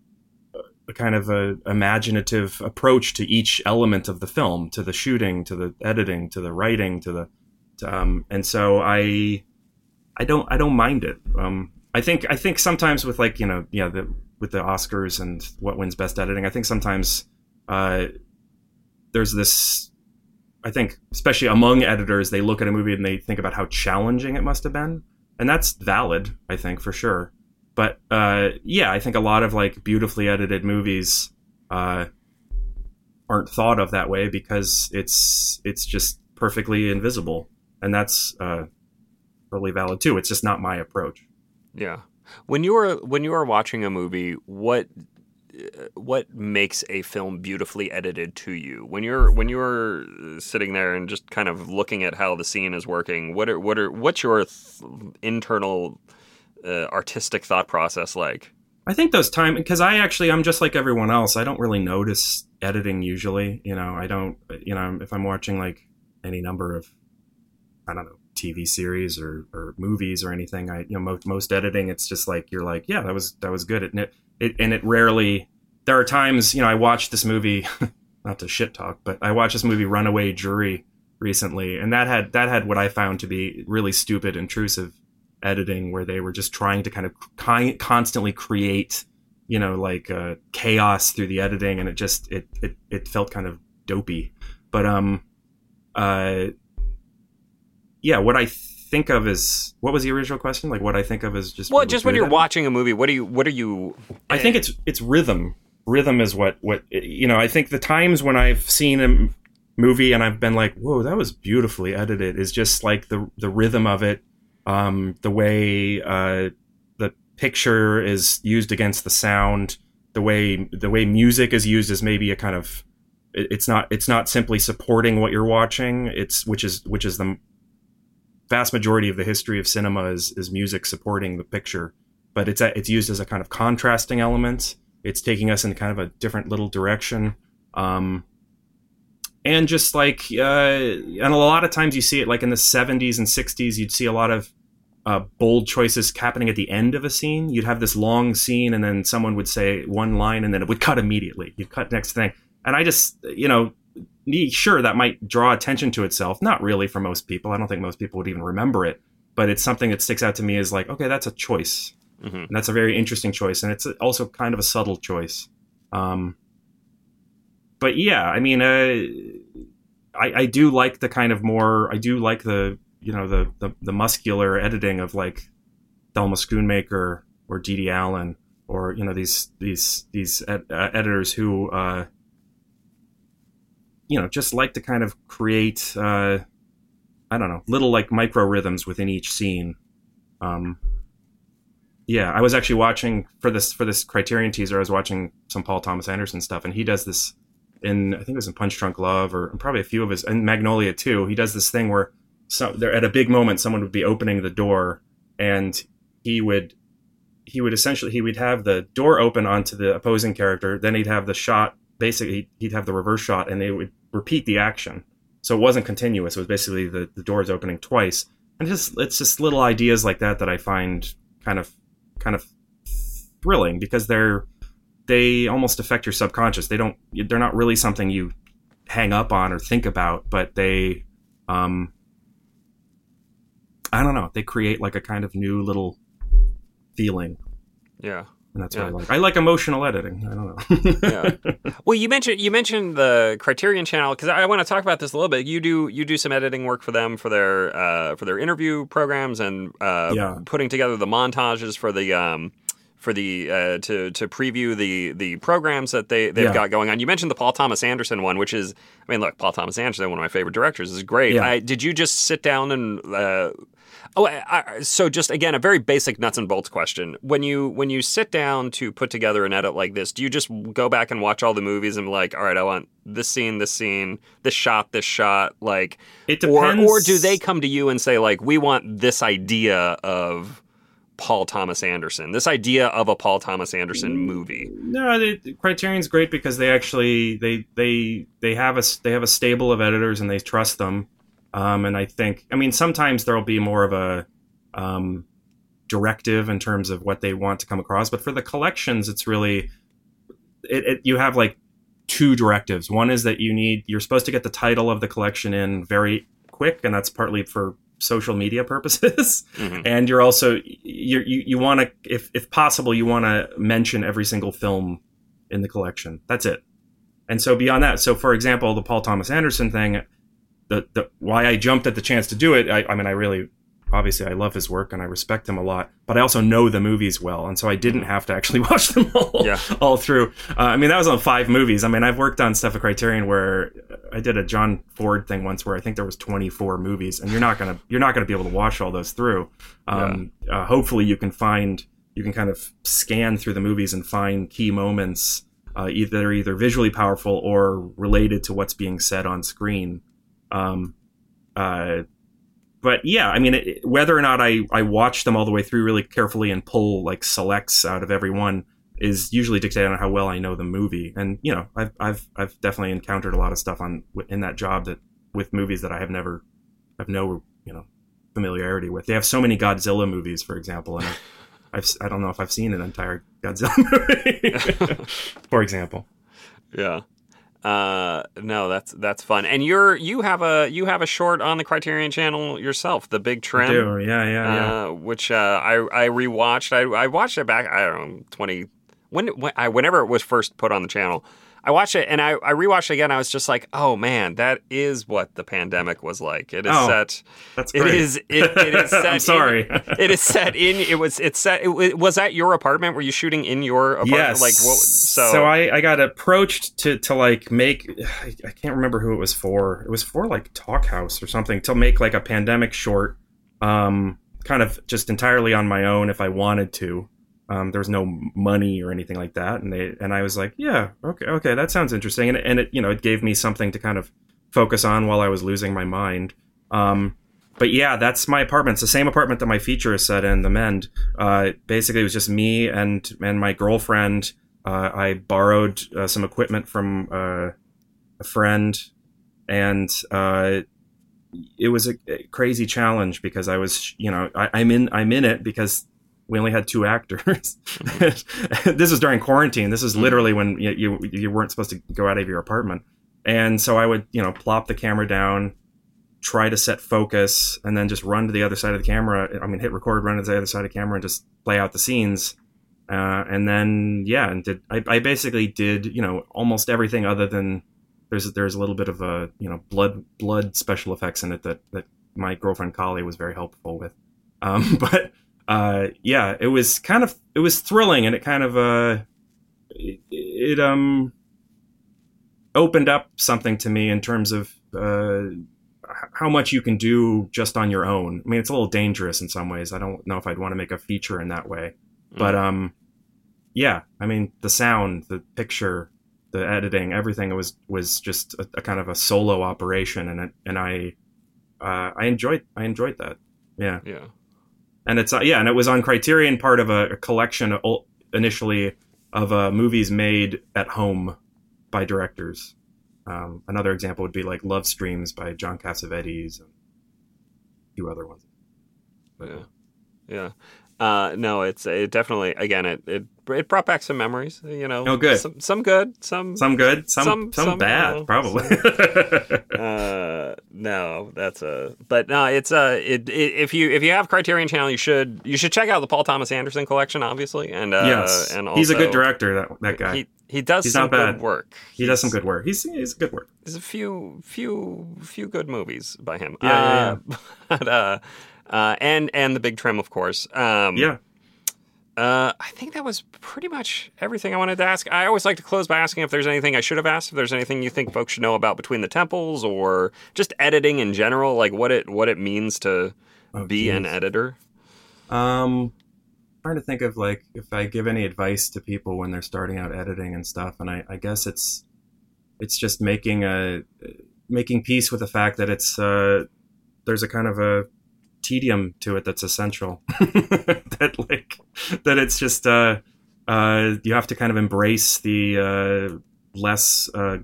S2: a kind of a imaginative approach to each element of the film, to the shooting, to the editing, to the writing, to the, to, um, and so I, I don't, I don't mind it. Um, I think, I think sometimes with like, you know, yeah, the, with the Oscars and what wins best editing, I think sometimes uh, there's this, I think, especially among editors, they look at a movie and they think about how challenging it must have been. And that's valid, I think, for sure. But uh, yeah, I think a lot of like beautifully edited movies uh, aren't thought of that way because it's it's just perfectly invisible. And that's uh, totally valid too. It's just not my approach.
S1: Yeah. When you are when you are watching a movie, what what makes a film beautifully edited to you? When you're when you're sitting there and just kind of looking at how the scene is working, what are what are what's your th- internal uh, artistic thought process like?
S2: I think those time because I actually I'm just like everyone else. I don't really notice editing usually. You know, I don't. You know, if I'm watching like any number of I don't know. T V series or, or movies or anything, I you know most, most editing it's just like you're like yeah that was that was good and it, it and it rarely there are times you know I watched this movie not to shit talk but I watched this movie Runaway Jury recently and that had that had what I found to be really stupid intrusive editing where they were just trying to kind of con- constantly create you know like uh, chaos through the editing and it just it it it felt kind of dopey but um uh yeah, what I think of is what was the original question? Like what I think of is just
S1: well, just when you're watching a movie, what do you what are you?
S2: I think it's it's rhythm. Rhythm is what what you know. I think the times when I've seen a movie and I've been like, whoa, that was beautifully edited. Is just like the the rhythm of it, um, the way uh, the picture is used against the sound, the way the way music is used as maybe a kind of it's not it's not simply supporting what you're watching. It's which is which is the vast majority of the history of cinema is, is music supporting the picture, but it's a, it's used as a kind of contrasting element. It's taking us in kind of a different little direction. Um, and just like, uh, and a lot of times you see it like in the seventies and sixties, you'd see a lot of uh, bold choices happening at the end of a scene. You'd have this long scene and then someone would say one line and then it would cut immediately. You'd cut next thing. And I just, you know, sure, that might draw attention to itself. Not really for most people. I don't think most people would even remember it. But it's something that sticks out to me as like, okay, that's a choice. Mm-hmm. And that's a very interesting choice. And it's also kind of a subtle choice. Um, but yeah, I mean, uh, I, I do like the kind of more, I do like the, you know, the, the, the muscular editing of like Thelma Schoonmaker or Dee Dee Allen, or, you know, these, these, these ed- uh, editors who, uh, you know, just like to kind of create, uh, I don't know, little like micro rhythms within each scene. Um, yeah, I was actually watching for this, for this Criterion teaser, I was watching some Paul Thomas Anderson stuff, and he does this in, I think it was in Punch Drunk Love, or probably a few of his, and Magnolia too. He does this thing where so there at a big moment, someone would be opening the door, and he would, he would essentially, he would have the door open onto the opposing character. Then he'd have the shot, basically he'd have the reverse shot, and they would repeat the action. So it wasn't continuous. It was basically the, the doors opening twice. And just, it's just little ideas like that that I find kind of, kind of thrilling, because they're, they almost affect your subconscious. They don't, they're not really something you hang up on or think about, but they, um, I don't know, they create like a kind of new little feeling.
S1: Yeah.
S2: And that's
S1: yeah.
S2: what I like. I like emotional editing. I don't know.
S1: yeah. Well, you mentioned you mentioned the Criterion Channel, because I want to talk about this a little bit. You do you do some editing work for them for their uh, for their interview programs, and uh,
S2: yeah.
S1: putting together the montages for the um, for the uh, to to preview the the programs that they they've
S2: yeah.
S1: got going on. You mentioned the Paul Thomas Anderson one, which is, I mean, look, Paul Thomas Anderson, one of my favorite directors, is great.
S2: Yeah.
S1: I, did you just sit down and uh, Oh, I, I, so just again, a very basic nuts and bolts question. When you when you sit down to put together an edit like this, do you just go back and watch all the movies and be like, all right, I want this scene, this scene, this shot, this shot, like,
S2: it depends.
S1: Or, or do they come to you and say, like, we want this idea of Paul Thomas Anderson, this idea of a Paul Thomas Anderson movie?
S2: No, they, Criterion's great because they actually they they they have a they have a stable of editors, and they trust them. Um, and I think, I mean, sometimes there'll be more of a um, directive in terms of what they want to come across. But for the collections, it's really, it, it, you have like two directives. One is that you need, you're supposed to get the title of the collection in very quick, and that's partly for social media purposes. Mm-hmm. And you're also, you're, you you want to, if if possible, you want to mention every single film in the collection. That's it. And so beyond that, so for example, the Paul Thomas Anderson thing, The, the why I jumped at the chance to do it, I, I mean, I really, obviously, I love his work and I respect him a lot, but I also know the movies well, and so I didn't have to actually watch them all,
S1: yeah.
S2: all through. Uh, I mean, that was on five movies. I mean, I've worked on stuff at Criterion where I did a John Ford thing once where I think there was twenty-four movies, and you're not gonna you're not gonna be able to watch all those through. Um, yeah. uh, hopefully, you can find you can kind of scan through the movies and find key moments, uh, either either visually powerful or related to what's being said on screen. Um, uh, but yeah, I mean, it, whether or not I, I watch them all the way through really carefully and pull like selects out of every one is usually dictated on how well I know the movie. And, you know, I've, I've, I've definitely encountered a lot of stuff on in that job that with movies that I have never, have no, you know, familiarity with. They have so many Godzilla movies, for example, and I've, I've I don't know if I've seen an entire Godzilla movie, for example.
S1: Yeah. Uh, no, that's that's fun. And you're you have a you have a short on the Criterion Channel yourself, The Big Trim.
S2: I do, yeah, yeah, yeah.
S1: Uh, which uh, I I rewatched. I I watched it back. I don't know, twenty when, when I whenever it was first put on the channel. I watched it and I, I rewatched it again. I was just like, oh man, that is what the pandemic was like. It is
S2: oh,
S1: set.
S2: That's great.
S1: It is. It, it is set.
S2: I'm sorry.
S1: In, it is set in. It was. It's set. It, it, was that your apartment? Were you shooting in your apartment?
S2: Yes.
S1: Like what? So.
S2: So I, I got approached to to like make. I, I can't remember who it was for. It was for like Talkhouse or something to make like a pandemic short, um, kind of just entirely on my own if I wanted to. Um, there was no money or anything like that, and they and I was like, yeah, okay, okay, that sounds interesting, and and it you know it gave me something to kind of focus on while I was losing my mind. Um, but yeah, that's my apartment. It's the same apartment that my feature is set in, The Mend. Uh, basically, it was just me and and my girlfriend. Uh, I borrowed uh, some equipment from uh, a friend, and uh, it was a, a crazy challenge because I was, you know, I, I'm in I'm in it because we only had two actors. Mm-hmm. This was during quarantine. This was literally when you, you you weren't supposed to go out of your apartment. And so I would, you know, plop the camera down, try to set focus, and then just run to the other side of the camera. I mean, hit record, run to the other side of the camera, and just play out the scenes. Uh, and then, yeah, and did I, I basically did, you know, almost everything other than there's there's a little bit of a you know blood blood special effects in it that that my girlfriend Kali was very helpful with. Um, but uh, yeah, it was kind of it was thrilling, and it kind of uh, it, it um opened up something to me in terms of uh, how much you can do just on your own. I mean, it's a little dangerous in some ways. I don't know if I'd want to make a feature in that way, mm. but um, yeah, I mean, the sound, the picture, the editing, everything was was just a, a kind of a solo operation, and it, and I uh, I enjoyed I enjoyed that. Yeah,
S1: yeah,
S2: and it's uh, yeah, and it was on Criterion, part of a, a collection of, initially of uh, movies made at home by directors. Um, another example would be like Love Streams by John Cassavetes and a few other ones.
S1: But, yeah, yeah. Uh, no, it's it definitely again it, it it brought back some memories. You know,
S2: oh good,
S1: some, some good, some
S2: some good, some some, some bad, you know, probably. Some,
S1: uh, no, that's a but no, it's a it, it if you if you have Criterion Channel, you should you should check out the Paul Thomas Anderson collection, obviously, and uh,
S2: yes,
S1: and also,
S2: he's a good director. That that guy.
S1: He, He does
S2: he's
S1: some
S2: not bad.
S1: good work.
S2: He
S1: he's,
S2: does some good work. He's he's good work.
S1: There's a few few few good movies by him.
S2: Yeah,
S1: uh,
S2: yeah, yeah.
S1: But, uh, uh, and and The Big Trim, of course. Um,
S2: yeah.
S1: Uh, I think that was pretty much everything I wanted to ask. I always like to close by asking if there's anything I should have asked. If there's anything you think folks should know about Between the Temples, or just editing in general, like what it what it means to
S2: oh,
S1: be
S2: geez.
S1: an editor.
S2: Um. Trying to think of like if I give any advice to people when they're starting out editing and stuff, and I, I guess it's it's just making a making peace with the fact that it's uh, there's a kind of a tedium to it that's essential. that like that it's just uh, uh, you have to kind of embrace the uh, less uh,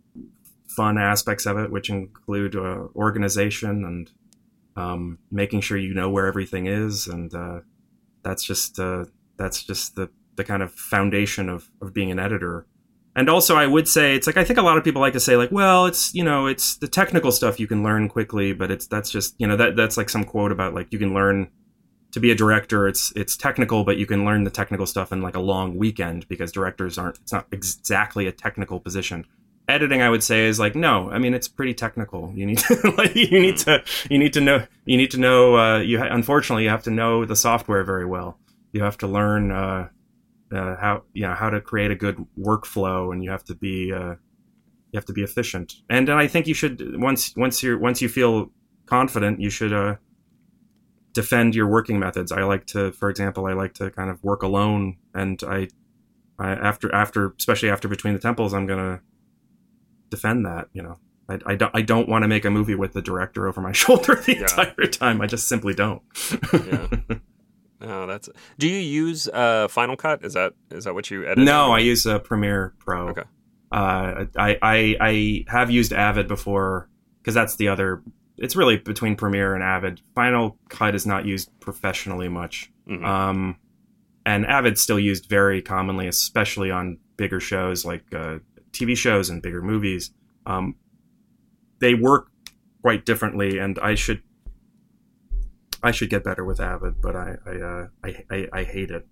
S2: fun aspects of it, which include uh, organization and um, making sure you know where everything is, and uh, That's just uh, that's just the, the kind of foundation of, of being an editor. And also, I would say it's like I think a lot of people like to say like, well, it's you know, it's the technical stuff you can learn quickly, but it's that's just you know that that's like some quote about like you can learn to be a director. It's it's technical, but you can learn the technical stuff in like a long weekend because directors aren't. It's not exactly a technical position. Editing, I would say, is like no. I mean, it's pretty technical. You need to like, you need to you need to know you need to know. Uh, you ha- unfortunately you have to know the software very well. You have to learn uh, uh, how you know how to create a good workflow, and you have to be uh, you have to be efficient. And then I think you should once once you once you feel confident, you should uh, defend your working methods. I like to, for example, I like to kind of work alone, and I, I after after especially after Between the Temples, I'm gonna defend that. You know, I, I don't I don't want to make a movie with the director over my shoulder the yeah. entire time. I just simply don't.
S1: yeah. Oh, that's. Do you use uh, Final Cut? Is that is that what you edit?
S2: No, I use uh, Premiere Pro.
S1: Okay.
S2: Uh, I, I I have used Avid before because that's the other. It's really between Premiere and Avid. Final Cut is not used professionally much, mm-hmm. um, and Avid's still used very commonly, especially on bigger shows like uh, T V shows and bigger movies. Um, they work quite differently, and I should. I should get better with Avid, but I I uh, I, I, I hate it.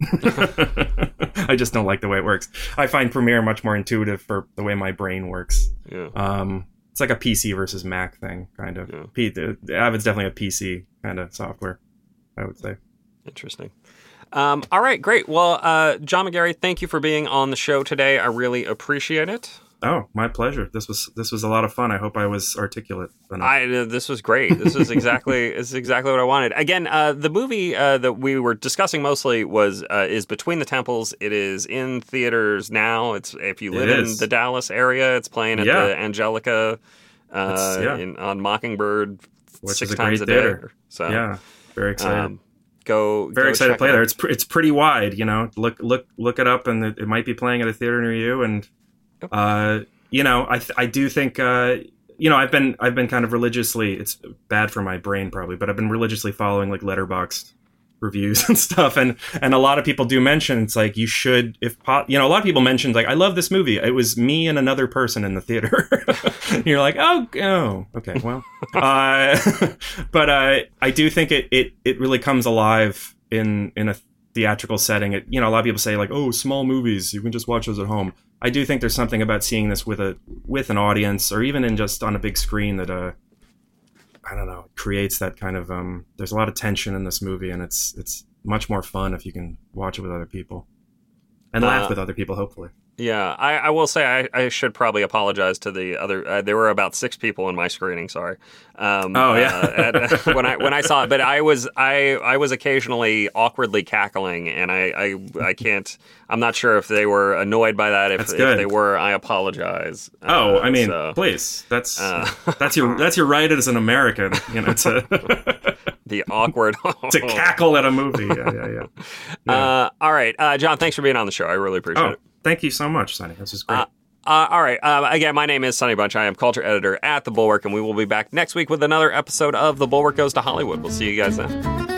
S2: I just don't like the way it works. I find Premiere much more intuitive for the way my brain works.
S1: Yeah.
S2: Um, it's like a P C versus Mac thing, kind of.
S1: Yeah.
S2: P, the, the Avid's definitely a P C kind of software, I would say.
S1: Interesting. Um, all right, great. Well, uh, John McGarry, thank you for being on the show today. I really appreciate it.
S2: Oh, my pleasure. This was this was a lot of fun. I hope I was articulate enough.
S1: I, uh, this was great. This is exactly this is exactly what I wanted. Again, uh, the movie uh, that we were discussing mostly was uh, is Between the Temples. It is in theaters now. It's if you live in the Dallas area, it's playing at yeah. the Angelica uh,
S2: yeah.
S1: in, on Mockingbird
S2: Which
S1: six
S2: is a
S1: times
S2: great
S1: a
S2: theater.
S1: day. So
S2: yeah, very excited. Um,
S1: go
S2: very
S1: go
S2: excited to play
S1: it
S2: there. It's pr- it's pretty wide. You know, look look look it up, and it, it might be playing at a theater near you. And.
S1: Yep.
S2: Uh, You know, I th- I do think uh, you know I've been I've been kind of religiously. It's bad for my brain probably, but I've been religiously following like Letterboxd reviews and stuff, and and a lot of people do mention it's like you should if po- you know a lot of people mentioned like I love this movie. It was me and another person in the theater. You're like oh oh okay well, uh, but uh, I do think it, it it really comes alive in in a theatrical setting. It, you know, a lot of people say like, oh, small movies, you can just watch those at home. I do think there's something about seeing this with a with an audience, or even in just on a big screen, that uh, I don't know, creates that kind of. Um, there's a lot of tension in this movie, and it's it's much more fun if you can watch it with other people and
S1: Uh,
S2: laugh with other people, hopefully.
S1: Yeah, I, I will say I, I should probably apologize to the other. Uh, there were about six people in my screening. Sorry. Um,
S2: Oh, yeah.
S1: uh, at, when I when I saw it, but I was I I was occasionally awkwardly cackling, and I I, I can't. I'm not sure if they were annoyed by that. If,
S2: That's
S1: if
S2: good.
S1: they were, I apologize.
S2: Oh,
S1: Uh,
S2: I mean,
S1: so,
S2: please. That's
S1: uh,
S2: that's your that's your right as an American, you know, to
S1: the awkward.
S2: to cackle at a movie. Yeah, yeah, yeah. yeah.
S1: Uh, all right, uh, John. Thanks for being on the show. I really appreciate
S2: oh,
S1: it.
S2: thank you so much, Sonny. This is great.
S1: Uh, Uh, all right. Uh, again, my name is Sonny Bunch. I am culture editor at The Bulwark, and we will be back next week with another episode of The Bulwark Goes to Hollywood. We'll see you guys then.